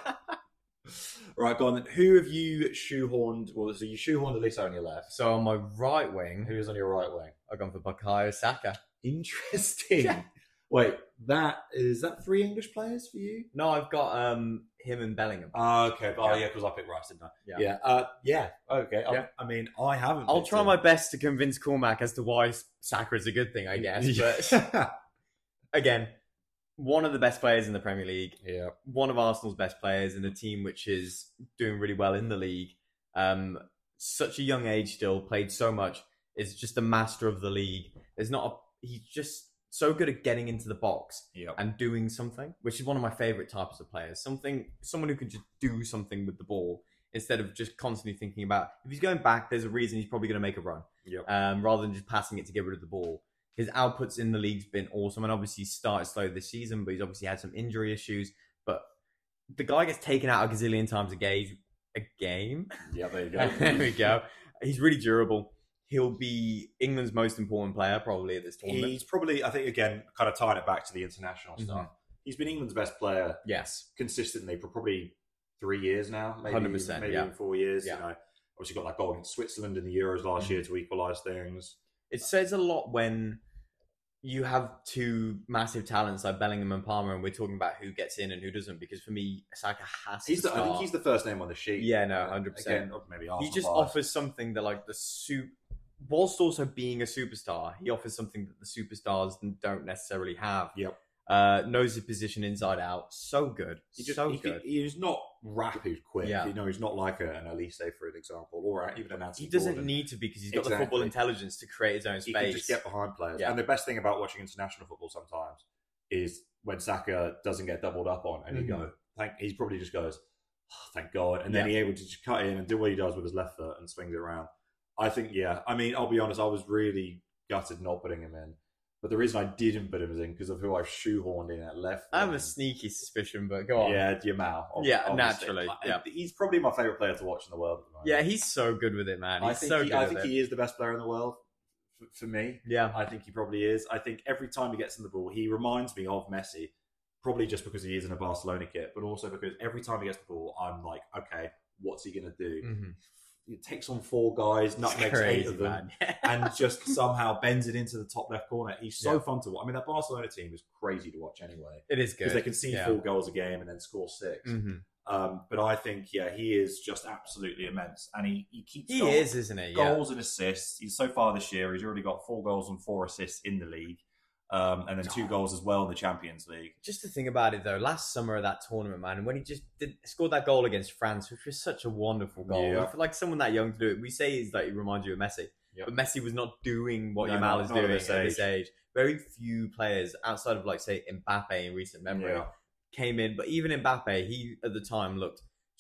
Right, go on then. Who have you shoehorned? Well, so you shoehorned Elise on your left. So on my right wing, who's on your right wing? I've gone for Bukayo Saka. Interesting. Yeah. Wait, that is that three English players for you? No, I've got um him and Bellingham. Oh, okay. Oh, yeah, yeah, because I picked Rice, didn't I? Yeah. Yeah. Uh, yeah. Okay. Yeah. I, I mean, I haven't. I'll try him. my best to convince Cormac as to why Saka is a good thing, I guess. But again, one of the best players in the Premier League. Yeah. One of Arsenal's best players in a team which is doing really well in the league. Um, such a young age still, played so much. Is just a master of the league. There's not a, he's just so good at getting into the box yep. and doing something, which is one of my favorite types of players. Something, someone who can just do something with the ball instead of just constantly thinking about, if he's going back, there's a reason he's probably going to make a run. Yep. Um, rather than just passing it to get rid of the ball. His outputs in the league's been awesome, and obviously he started slow this season, but he's obviously had some injury issues. But the guy gets taken out a gazillion times a game. A game? Yeah, there you go. There we go. He's really durable. He'll be England's most important player probably at this tournament. He's probably, I think, again, kind of tying it back to the international mm-hmm. stuff. He's been England's best player, yes, consistently for probably three years now, maybe, one hundred percent, maybe yeah. even four years. Yeah. You know, obviously got that goal against Switzerland in the Euros last mm-hmm. year to equalise things. It says a lot when you have two massive talents like Bellingham and Palmer, and we're talking about who gets in and who doesn't. Because for me, Saka has he's to the, start. I think he's the first name on the sheet. Yeah, no, one hundred percent. Again, maybe Arsenal he just bias. offers something that, like the soup, whilst also being a superstar, he offers something that the superstars don't necessarily have. Yep. Uh, knows his position inside out. So good. He just, so he, good. He's not rapid quick. Yeah. You know, he's not like a, an Elise, for an example, or even an Anthony He doesn't Gordon. need to because he's got exactly. the football intelligence to create his own space. He can just get behind players. Yeah. And the best thing about watching international football sometimes is when Saka doesn't get doubled up on, and mm-hmm. you go, thank. He probably just goes, oh, thank God, and then yeah. he's able to just cut in and do what he does with his left foot and swings it around. I think, yeah. I mean, I'll be honest. I was really gutted not putting him in. But the reason I didn't put him in because of who I've shoehorned in at left. I have a sneaky suspicion, but go on. Yeah, Yamal. Yeah, obviously. naturally. Like, yeah. He's probably my favourite player to watch in the world at the moment. Yeah, he's so good with it, man. He's I think so he, good I with think it. he is the best player in the world for, for me. Yeah. I think he probably is. I think every time he gets in the ball, he reminds me of Messi. Probably just because he is in a Barcelona kit, but also because every time he gets the ball, I'm like, okay, what's he going to do? Mm-hmm. He takes on four guys, nutmegs eight of them, and just somehow bends it into the top left corner. He's so yeah. fun to watch. I mean, that Barcelona team is crazy to watch anyway. It is good. Because they can see yeah. four goals a game and then score six. Mm-hmm. Um, but I think, yeah, he is just absolutely immense. And he, he keeps He goals, is, isn't he? goals yeah. and assists. He's so far this year, he's already got four goals and four assists in the league. Um, and then two goals as well in the Champions League. Just to think about it, though, last summer at that tournament, man, when he just did, scored that goal against France, which was such a wonderful goal. Yeah. For like someone that young to do it, we say he's like, he reminds you of Messi. Yep. But Messi was not doing what No, Yamal not- is not at doing this at age. this age. Very few players, outside of, like, say, Mbappe in recent memory, Yeah. came in. But even Mbappe, he, at the time, looked just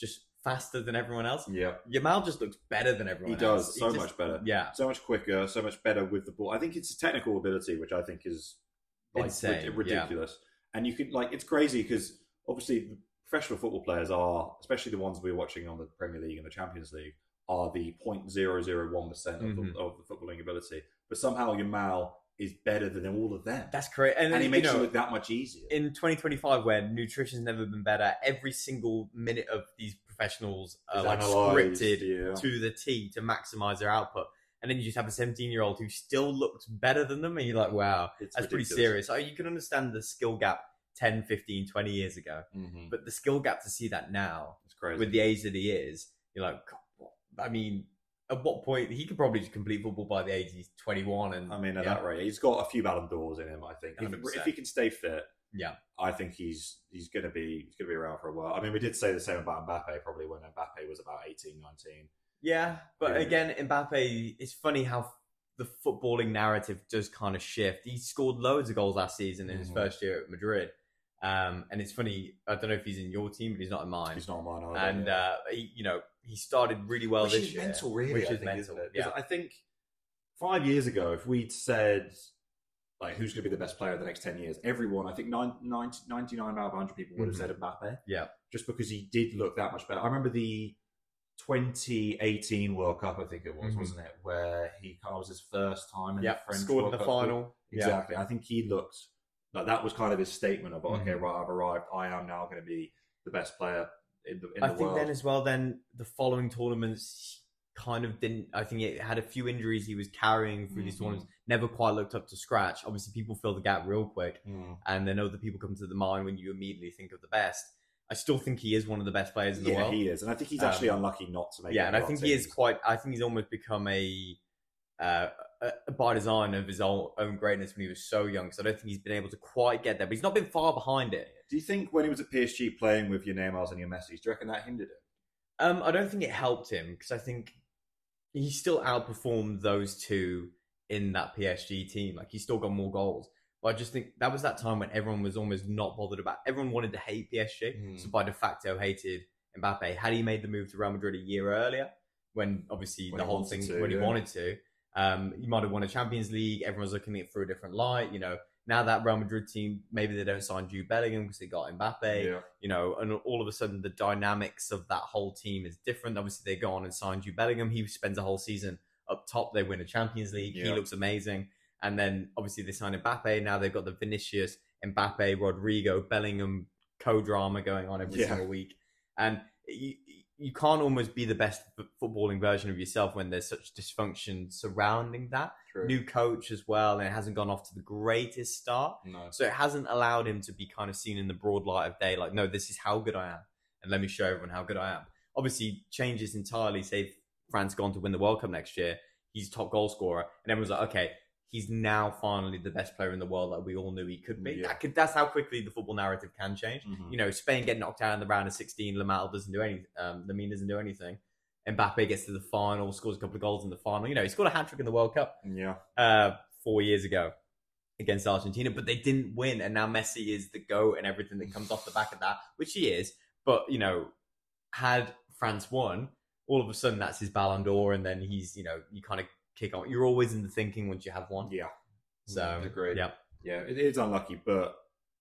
faster than everyone else. Yeah. Yamal just looks better than everyone he else. Does, so he much better. Yeah. So much quicker, so much better with the ball. I think it's his technical ability, which I think is like, insane, rid- ridiculous. Yeah. And you could, like, it's crazy because obviously professional football players are, especially the ones we're watching on the Premier League and the Champions League, are the zero point zero zero one percent of, mm-hmm. the, of the footballing ability. But somehow Yamal is better than all of them. That's correct. And, and he makes you know, it look that much easier. In twenty twenty-five, where nutrition's never been better, every single minute of these professionals are like scripted yeah. to the T to maximize their output. And then you just have a seventeen-year-old who still looks better than them, and you're like, wow, it's that's ridiculous. Pretty serious. So you can understand the skill gap ten, fifteen, twenty years ago. Mm-hmm. But the skill gap to see that now, it's crazy. With the age that he is, you're like, I mean, at what point he could probably just complete football by the age he's twenty-one, and I mean, at yeah. that rate, he's got a few Ballon d'Ors in him. I think if, if he can stay fit, yeah, I think he's he's going to be he's going to be around for a while. I mean, we did say the same about Mbappe probably when Mbappe was about eighteen, nineteen. Yeah, but yeah. again, Mbappe, it's funny how the footballing narrative does kind of shift. He scored loads of goals last season in his mm-hmm. first year at Madrid. Um, and it's funny, I don't know if he's in your team, but he's not in mine. He's not in mine either. And, yeah. uh, he, you know, he started really well which this is year. Mental, really, which I is think, mental, isn't it? yeah. I think five years ago, if we'd said, like, who's going to be the best player in the next ten years, everyone, I think nine, nine, ninety-nine out of one hundred people would have mm-hmm. said Mbappe. Yeah. Just because he did look that much better. I remember the twenty eighteen World Cup, I think it was, mm-hmm. wasn't it? Where he kind of was his first time in yep. the French scored World in the Cup. final. Exactly. Yeah. I think he looked like that was kind of his statement about, mm-hmm. okay, right, I've arrived. I am now going to be the best player in the, in I the think world. then as well, then the following tournaments kind of didn't, I think it had a few injuries he was carrying through mm-hmm. these tournaments, never quite looked up to scratch. Obviously, people fill the gap real quick, mm. and then other people come to the mind when you immediately think of the best. I still think he is one of the best players in the yeah, world. Yeah, he is. And I think he's actually um, unlucky not to make Yeah, it. and I think he is quite, I think he's almost become a, uh, a by design of his own, own greatness when he was so young. So I don't think he's been able to quite get there, but he's not been far behind it. Do you think when he was at P S G playing with your Neymars and your Messis, do you reckon that hindered him? Um, I don't think it helped him because I think he still outperformed those two in that P S G team. Like, he still got more goals. But I just think that was that time when everyone was almost not bothered about. Everyone wanted to hate P S G, mm. so by de facto hated Mbappe. Had he made the move to Real Madrid a year earlier, when obviously when the whole thing to, when he yeah. wanted to, um, he might have won a Champions League. Everyone's looking at it through a different light. You know, now that Real Madrid team, maybe they don't sign Jude Bellingham because they got Mbappe. Yeah. You know, and all of a sudden the dynamics of that whole team is different. Obviously, they go on and sign Jude Bellingham. He spends a whole season up top. They win a Champions League. Yeah. He looks amazing. And then obviously they signed Mbappe. Now they've got the Vinicius, Mbappe, Rodrigo, Bellingham co-drama going on every yeah. single week. And you, you can't almost be the best footballing version of yourself when there's such dysfunction surrounding that. True. New coach as well, and it hasn't gone off to the greatest start. No. So it hasn't allowed him to be kind of seen in the broad light of day. Like, no, this is how good I am. And let me show everyone how good I am. Obviously, changes entirely. Say if France gone to win the World Cup next year, he's top goal scorer. And everyone's like, okay, he's now finally the best player in the world that we all knew he could be. Yeah. That could, that's how quickly the football narrative can change. Mm-hmm. You know, Spain get knocked out in the round of sixteen. Lamine doesn't do anything. Um, Lamine doesn't do anything. Mbappe gets to the final, scores a couple of goals in the final. You know, he scored a hat-trick in the World Cup yeah. uh, four years ago against Argentina, but they didn't win. And now Messi is the GOAT and everything that comes off the back of that, which he is. But, you know, had France won, all of a sudden that's his Ballon d'Or, and then he's, you know, you kind of kick on. You're always in the thinking once you have one. Yeah. So, agreed. Yeah. Yeah, it is unlucky, but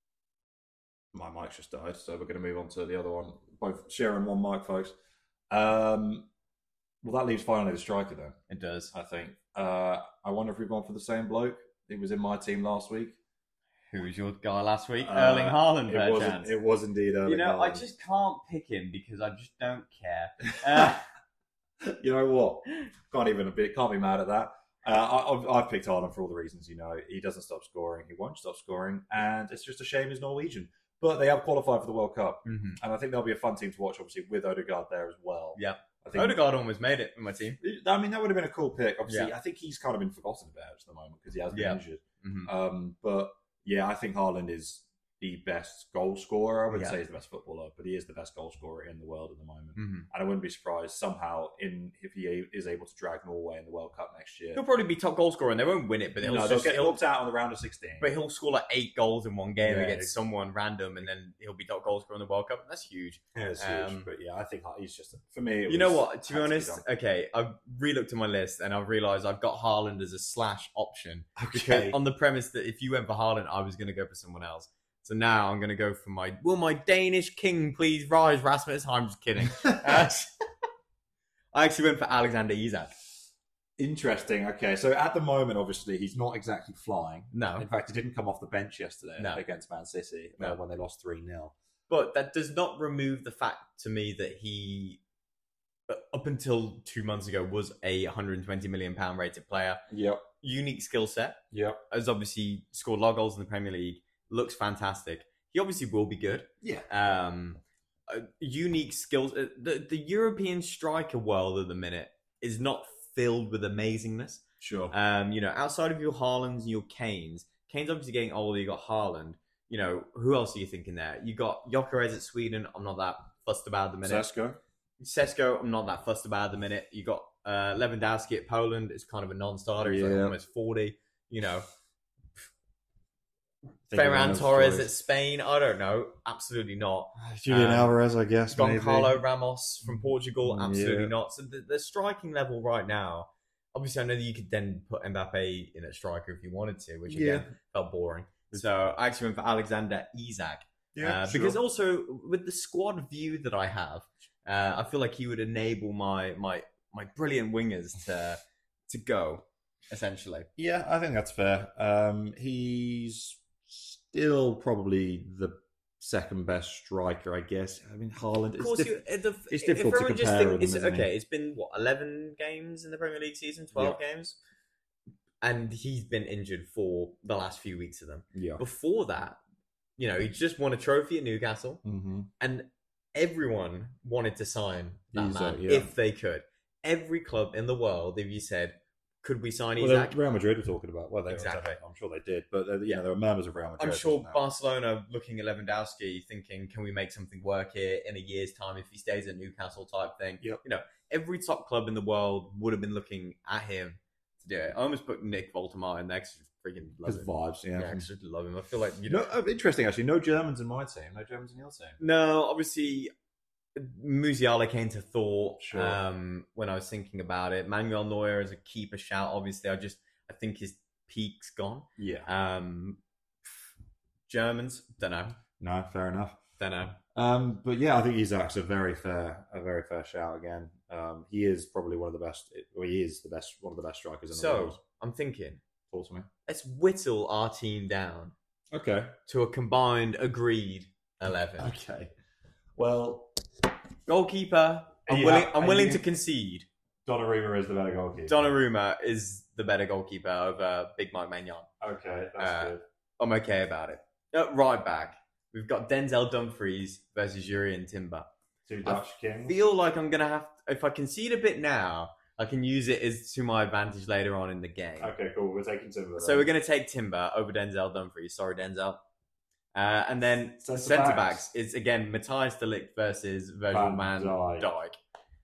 my mic's just died, so we're going to move on to the other one. Both sharing one mic, folks. Um, well, that leaves finally the striker then. It does. I think. Uh, I wonder if we've gone for the same bloke. He was in my team last week. Who was your guy last week? Uh, Erling Haaland, it was, chance. It was indeed Erling You know, Haaland. I just can't pick him because I just don't care. Uh, you know what? Can't even be, can't be mad at that. Uh, I, I've, I've picked Haaland for all the reasons, you know. He doesn't stop scoring. He won't stop scoring. And it's just a shame he's Norwegian. But they have qualified for the World Cup. Mm-hmm. And I think they'll be a fun team to watch, obviously, with Odegaard there as well. Yeah. I think, Odegaard almost made it in my team. I mean, that would have been a cool pick. Obviously, Yeah. I think he's kind of been forgotten about at the moment because he has been Yeah. injured. Mm-hmm. Um, but, yeah, I think Haaland is the best goal scorer. I wouldn't Yeah. say he's the best footballer, but he is the best goal scorer in the world at the moment. Mm-hmm. And I wouldn't be surprised somehow in if he is able to drag Norway in the World Cup next year. He'll probably be top goal scorer, and they won't win it, but they'll, No, they'll just, get he'll, looked out on the round of sixteen. but he'll score like eight goals in one game Yeah, against it's- someone random, and then he'll be top goal scorer in the World Cup. That's huge. Yeah, it's Um, huge. But yeah, I think he's just for me. It You know was- what? To be had honest, done. okay, I've re-looked at my list and I've realised I've got Haaland as a slash option. Okay. Because on the premise that if you went for Haaland, I was going to go for someone else. So now I'm going to go for my, will my Danish king please rise, Rasmus? I'm just kidding. Uh, I actually went for Alexander Isak. Interesting. Okay, so at the moment, obviously, he's not exactly flying. No. In fact, he didn't come off the bench yesterday No. against Man City No. uh, when they lost three nil. But that does not remove the fact to me that he, up until two months ago, was a one hundred twenty million pound rated player. Yep. Unique skill set. Yep. Has obviously scored a lot of goals in the Premier League. Looks fantastic. He obviously will be good. Yeah. Um, uh, unique skills. Uh, the the European striker world at the minute is not filled with amazingness. Sure. Um, you know, outside of your Haalands and your Kanes, Kane's obviously getting older. You got Haaland. You know, who else are you thinking there? You got Gyökeres at Sweden. I'm not that fussed about at the minute. Sesko. Sesko, I'm not that fussed about at the minute. You got uh, Lewandowski at Poland. It's kind of a non-starter. He's like Yeah. almost forty. You know, Think of Ferran Ramos Torres choice. at Spain. I don't know. Absolutely not. Julian um, Alvarez, I guess. maybe. Goncalo Ramos from Portugal. Absolutely Yeah. not. So the, the striking level right now. Obviously, I know that you could then put Mbappe in at striker if you wanted to, which again felt boring. So I actually went for Alexander Isak. Yeah, Uh, sure. because also with the squad view that I have, uh, I feel like he would enable my my my brilliant wingers to to go essentially. Yeah, I think that's fair. Um, he's still probably the second best striker, I guess. I mean, Haaland. Of course, It's, you, diff- the, it's if difficult to everyone just compare think- with them, it's- isn't okay, it? it's been what eleven games in the Premier League season, twelve games, and he's been injured for the last few weeks of them. yeah. Before that, you know, he just won a trophy at Newcastle, Mm-hmm. and everyone wanted to sign that Isak, man yeah. if they could. Every club in the world, if you said, "Could we sign Well, Isak?" they- Real Madrid were talking about. Well, they Exactly. were, I'm sure they did, but uh, yeah, there were murmurs of Real Madrid. I'm sure wasn't there? Barcelona looking at Lewandowski, thinking, "Can we make something work here in a year's time if he stays at Newcastle?" Type thing. Yep. You know, every top club in the world would have been looking at him to do it. I almost put Nick Voltemar in there because I freaking love Because him. vibes, yeah. Yeah, I just love him. I feel like you You know. know, oh, interesting actually. No Germans in my team. No Germans in your team. No, obviously, Musiala came to thought Sure. um, when I was thinking about it. Manuel Neuer is a keeper shout. Obviously, I just I think his peak's gone. Yeah. Um, Germans, don't know, No, fair enough. don't know. Um, but yeah, I think Isak's a very fair, a very fair shout again. Um, he is probably one of the best. Well, he is the best, one of the best strikers in the So world. I'm thinking, Talk to me. let's whittle our team down Okay. to a combined agreed eleven. Okay. Well, Goalkeeper, I'm You willing. have- I'm are willing you- to concede. Donnarumma is the better goalkeeper. Donnarumma is the better goalkeeper over Big Mike Maignan. Okay, that's Uh, good. I'm okay about it. Uh, right back, we've got Denzel Dumfries versus Jurriën Timber. Two I Dutch kings. Feel like I'm gonna have. To, if I concede a bit now, I can use it as to my advantage later on in the game. Okay, cool. We're taking Timber. So we're going to take Timber over Denzel Dumfries. Sorry, Denzel. Uh, and then Centre centre backs. backs is again Matthias de Ligt versus Virgil Van van Dijk. Dijk.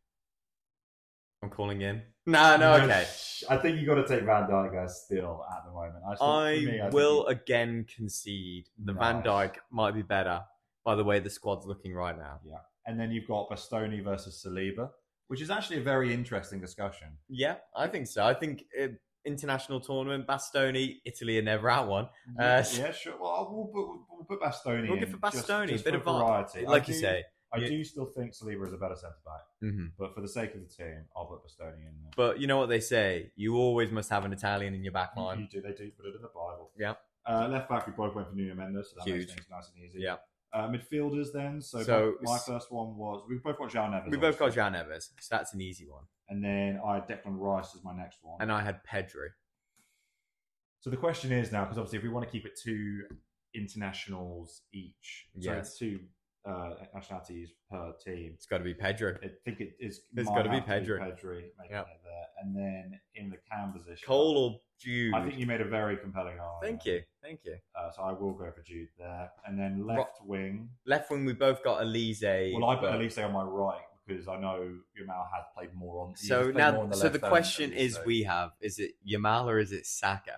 I'm calling in. No, no, okay. I think you got to take Van Dijk guys still at the moment. I, think, I for me, I will Think again concede the Nice. Van Dijk might be better by the way the squad's looking right now. he, yeah. And then you've got Bastoni versus Saliba, which is actually a very interesting discussion. Yeah, I think so. I think uh, international tournament, Bastoni, Italy are never out one. Uh, yeah, sure. Well, we'll put, we'll put Bastoni. We'll in go for just- Bastoni, just bit for of vi- variety. Like I you do- say. I you- do still think Saliba is a better centre back, hmm but for the sake of the team, I'll put Bastoni in there. But you know what they say: you always must have an Italian in your back You line. do, they do put it in the Bible. Yeah. Uh, left back, we both went for Nuno Mendes, so that Huge. makes things nice and easy. Yeah. Uh, midfielders then. So, So, my, my first one was we both got João Neves. We both got obviously. Jan Neves, so that's an easy one. and then I had Declan Rice as my next one. And I had Pedri. So the question is now, because obviously if we want to keep it two internationals each, so Yes. it's two uh, nationalities per team, It's got to be Pedri. I think it is. It's might gotta be have to Pedri. Pedri making Yep. it there, and then in the cam position, Cole or Jude? I think you made a very compelling argument. Thank you, thank you. Uh, so I will go for Jude there, and then left wing. Left wing, we both got Elise. Well, I put but... Elise on my right because I know Yamal has played more on. So now, the so the question Elise, is, so. we have: is it Yamal or is it Saka?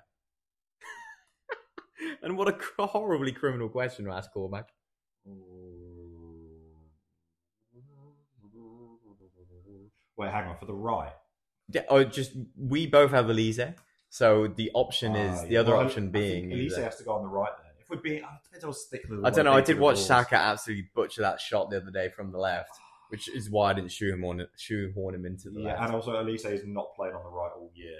And what a horribly criminal question to ask, Cormac. Wait, hang on. For the right. Yeah, or just we both have Elise. So the option is uh, the other well, option I being Elise either. has to go on the right then. If we're being, I depends how stickler. I don't know. I did watch Saka absolutely butcher that shot the other day from the left, which is why I didn't shoehorn him, shoehorn him into the yeah, left. and also Elise has not played on the right all year.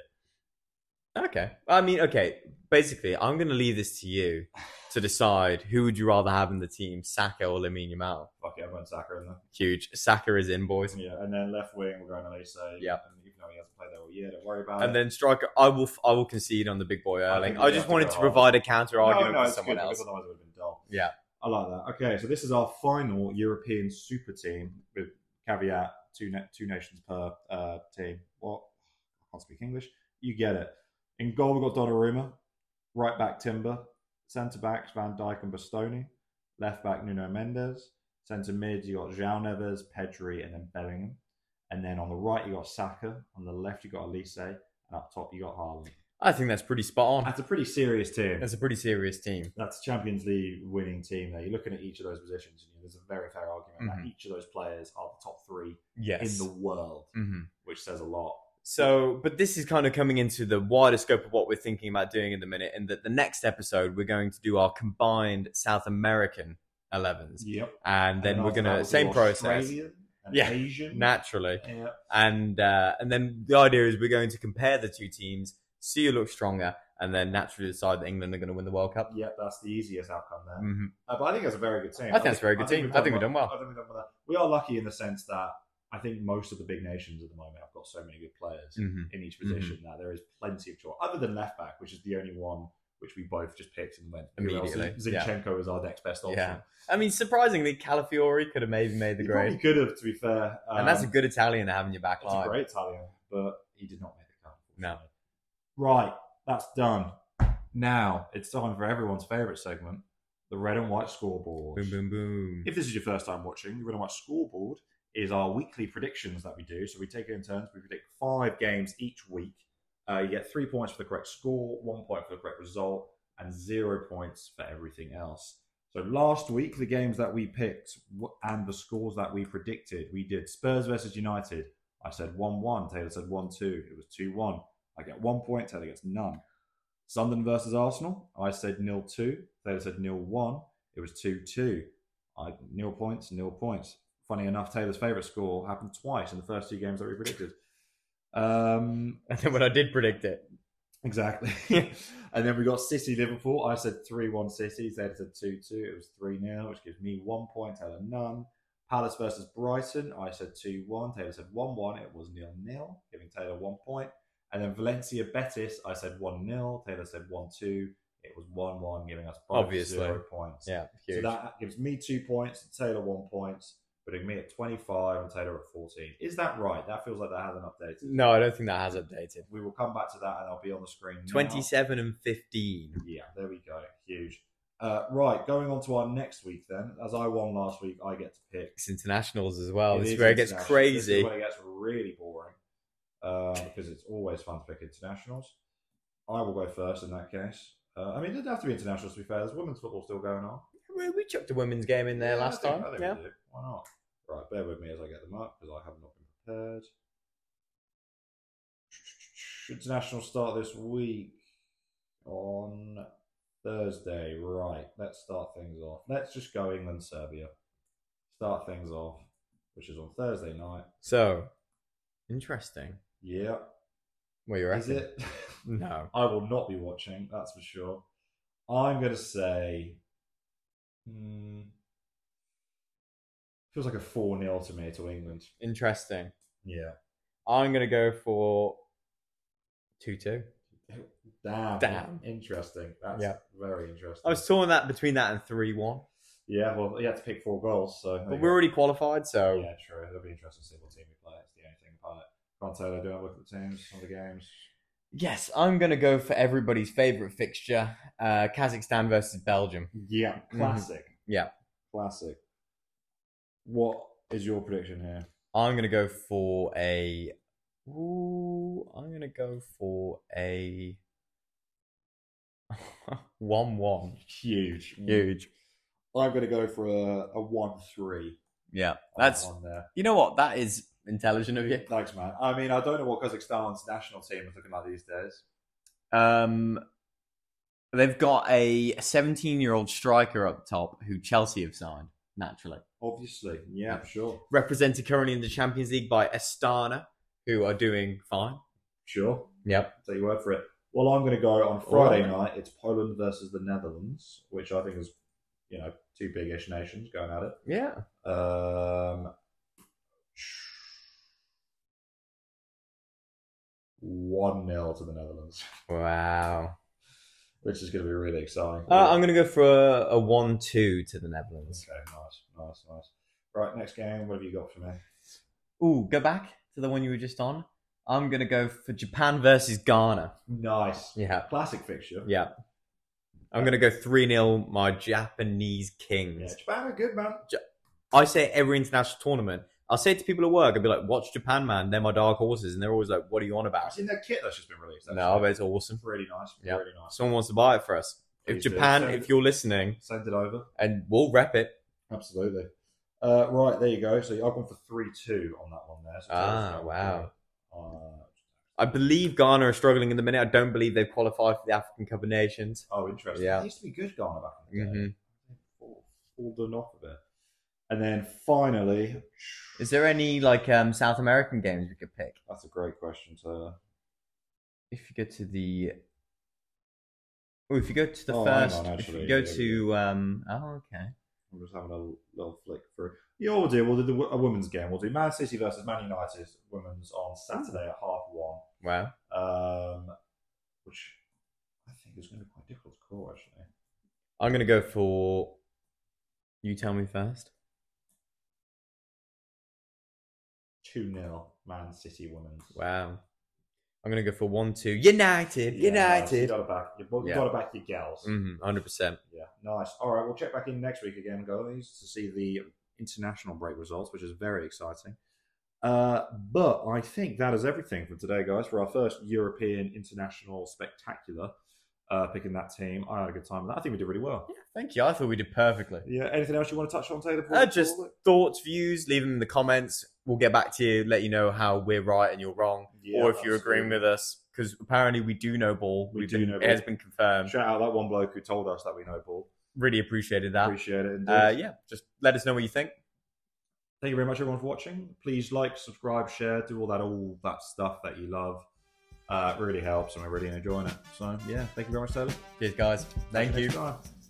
Okay. I mean, okay. Basically, I'm going to leave this to you to decide who would you rather have in the team, Saka or Lamine Yamal. Fuck it, I'm going Saka in there. Huge. Saka is in, boys. Yeah, and then left wing, we're going Elise. Yeah. And even though he hasn't played there all year, don't worry about And it. then striker, I will I will concede on the big boy Erling. I I, think we just have to wanted go to hard. provide a counter argument no, no, for it's someone good, else. because otherwise it would have been dull. Yeah. I like that. Okay, so this is our final European super team with caveat two na- two nations per uh, team. What? I can't speak English. You get it. In goal, we've got Donnarumma. Right back, Timber. Centre backs, Van Dijk and Bastoni. Left back, Nuno Mendes. Centre mid, you got João Neves, Pedri, and then Bellingham. And then on the right, you got Saka. On the left, you got Elise. And up top, you got Haaland. I think that's pretty spot on. That's a pretty serious team. That's a pretty serious team. That's a Champions League winning team there. You're looking at each of those positions, and you know, there's a very fair argument Mm-hmm. that each of those players are the top three Yes. in the world, Mm-hmm. which says a lot. So, but this is kind of coming into the wider scope of what we're thinking about doing in the minute, and that the next episode we're going to do our combined South American elevens, Yep. and then And we're after going that, to we'll same do process, Australian and Yeah. Asian. naturally, Yeah. and uh, and then the idea is we're going to compare the two teams, see who looks stronger, and then naturally decide that England are going to win the World Cup. Yep, that's the easiest outcome there. Mm-hmm. Uh, but I think that's a very good team. I think that's a very good team. I think we've done well. I think we've done well. We are lucky in the sense that I think most of the big nations at the moment have got so many good players Mm-hmm. in each position that there is plenty of choice. Other than left back, which is the only one which we both just picked and went who else? Immediately, Zinchenko is our next best option. Yeah, I mean, surprisingly, Calafiori could have maybe made the He grade, probably could have, to be fair. Um, and that's a good Italian to have in your back It's line. a great Italian, but he did not make the cut. No. Right, that's done. Now it's time for everyone's favourite segment, the red and white scoreboard. Boom, boom, boom. If this is your first time watching, the red and white scoreboard is our weekly predictions that we do. So we take it in turns. We predict five games each week. Uh, you get three points for the correct score, one point for the correct result, and zero points for everything else. So last week, the games that we picked and the scores that we predicted, we did Spurs versus United. I said one one. Taylor said one two. It was two one. I get one point. Taylor gets none. Sunderland versus Arsenal. I said nil two. Taylor said nil one. It was two two. I nil points, nil points. Funny enough, Taylor's favourite score happened twice in the first two games that we predicted. Um, And then when I did predict it, exactly. And then we got City Liverpool. I said three one City. Taylor said two two. It was three nil, which gives me one point. Taylor none. Palace versus Brighton. I said two one. Taylor said one one. It was nil nil, giving Taylor one point. And then Valencia Betis. I said one nil. Taylor said one two. It was one one, giving us both Obviously. zero points. yeah, huge. So that gives me two points, Taylor one point, putting me at twenty-five and Taylor at fourteen. Is that right? That feels like that hasn't updated. No, I don't think that has updated. We will come back to that and I'll be on the screen now. twenty-seven and fifteen. Yeah, there we go. Huge. Uh, right, going on to our next week then. As I won last week, I get to pick. It's internationals as well. It This is is where it gets international. This is crazy. when it gets really boring uh, because it's always fun to pick internationals. I will go first in that case. Uh, I mean, it doesn't have to be internationals, to be fair. There's women's football still going on. We, we chucked a women's game in there Yeah, last I think, time. I think Yeah. we do. Why not? Right, bear with me as I get them up because I have not been prepared. International start this week on Thursday. Right, let's start things off. Let's just go England, Serbia. Start things off, which is on Thursday night. So, interesting. Yeah. What you Is reckon? it? No. I will not be watching, that's for sure. I'm going to say... Hmm, feels like a four nil to me to England. Interesting. Yeah. I'm going to go for two two. Damn. Damn. Interesting. That's Yeah. very interesting. I was torn that between that and three one. Yeah, well, you had to pick four goals, so... But we're already qualified, so... Yeah, true. It'll be interesting to see what team we play. It's the only thing about it. Come on, Taylor, do have a look at the teams, some of the games. Yes, I'm going to go for everybody's favourite fixture, uh, Kazakhstan versus Belgium. Yeah, classic. Mm-hmm. Yeah. Classic. What is your prediction here? I'm going to go for a... Ooh, I'm going to go for a... one one. Huge. Huge. I'm going to go for a, a one three. Yeah, that's... On there. You know what? That is intelligent of you. Thanks, man. I mean, I don't know what Kazakhstan's national team is looking like these days. Um, they've got a seventeen-year-old striker up top who Chelsea have signed, naturally. Obviously, yeah, yeah. Sure. Represented currently in the Champions League by Astana, who are doing fine. Sure. Yep. Take your word for it. Well, I'm going to go on Friday right. night. It's Poland versus the Netherlands, which I think is, you know, two big-ish nations going at it. Yeah. Um, one nil to the Netherlands. Wow. Which is going to be really exciting. Uh, I'm going to go for a, a one two to the Netherlands. Okay, nice, nice, nice. Right, next game. What have you got for me? Ooh, go back to the one you were just on. I'm going to go for Japan versus Ghana. Nice. Yeah. Classic fixture. Yeah. I'm going to go three nil, my Japanese Kings. Yeah, Japan are good, man. I say every international tournament, I'll say it to people at work, I'll be like, watch Japan, man. They're my dark horses. And they're always like, what are you on about? I've seen their kit that's just been released. Actually. No, but it's awesome. Really nice. Yeah. Really nice. Someone wants to buy it for us. Please if Japan, if you're listening. Send it over. And we'll rep it. Absolutely. Uh, right, there you go. So I've gone for three two on that one there. So ah, wow. Uh, I believe Ghana are struggling in the minute. I don't believe they've qualified for the African Cup of Nations. Oh, interesting. Yeah. It used to be good Ghana back in the day. Mm-hmm. All, all done off of it. And then finally... Is there any like um, South American games we could pick? That's a great question, Taylor. If you go to the... Oh, if you go to the oh, first... On, if you go yeah, to... yeah. Um, oh, okay. I'm just having a little flick through. Yeah, we'll do. We'll do the, a women's game. We'll do Man City versus Man United women's on Saturday at half one. Wow. Um, which I think is going to be quite difficult to call, actually. I'm going to go for... You tell me first. two nil Man City women's. Wow. I'm going to go for one two. United! Yeah, United! Nice. You got to back your, you yeah. got to back your gals. Mm-hmm, one hundred percent. Yeah, nice. All right, we'll check back in next week again, goalies, to see the international break results, which is very exciting. Uh, but I think that is everything for today, guys, for our first European International Spectacular. Uh, picking that team. I had a good time with that. I think we did really well. Yeah, thank you. I thought we did perfectly. Yeah. Anything else you want to touch on, Taylor? Uh, just thoughts, views, leave them in the comments. We'll get back to you, let you know how we're right and you're wrong, yeah, or if you're agreeing with us. Because apparently we do know ball. We We've do been, know it ball. has been confirmed. Shout out that one bloke who told us that we know ball. Really appreciated that. Appreciate it. Uh, yeah, just let us know what you think. Thank you very much, everyone, for watching. Please like, subscribe, share, do all that, all that stuff that you love. Uh, it really helps, and we're really enjoying it. So, yeah, thank you very much, Taylor. Cheers, guys. Thank you. Next time.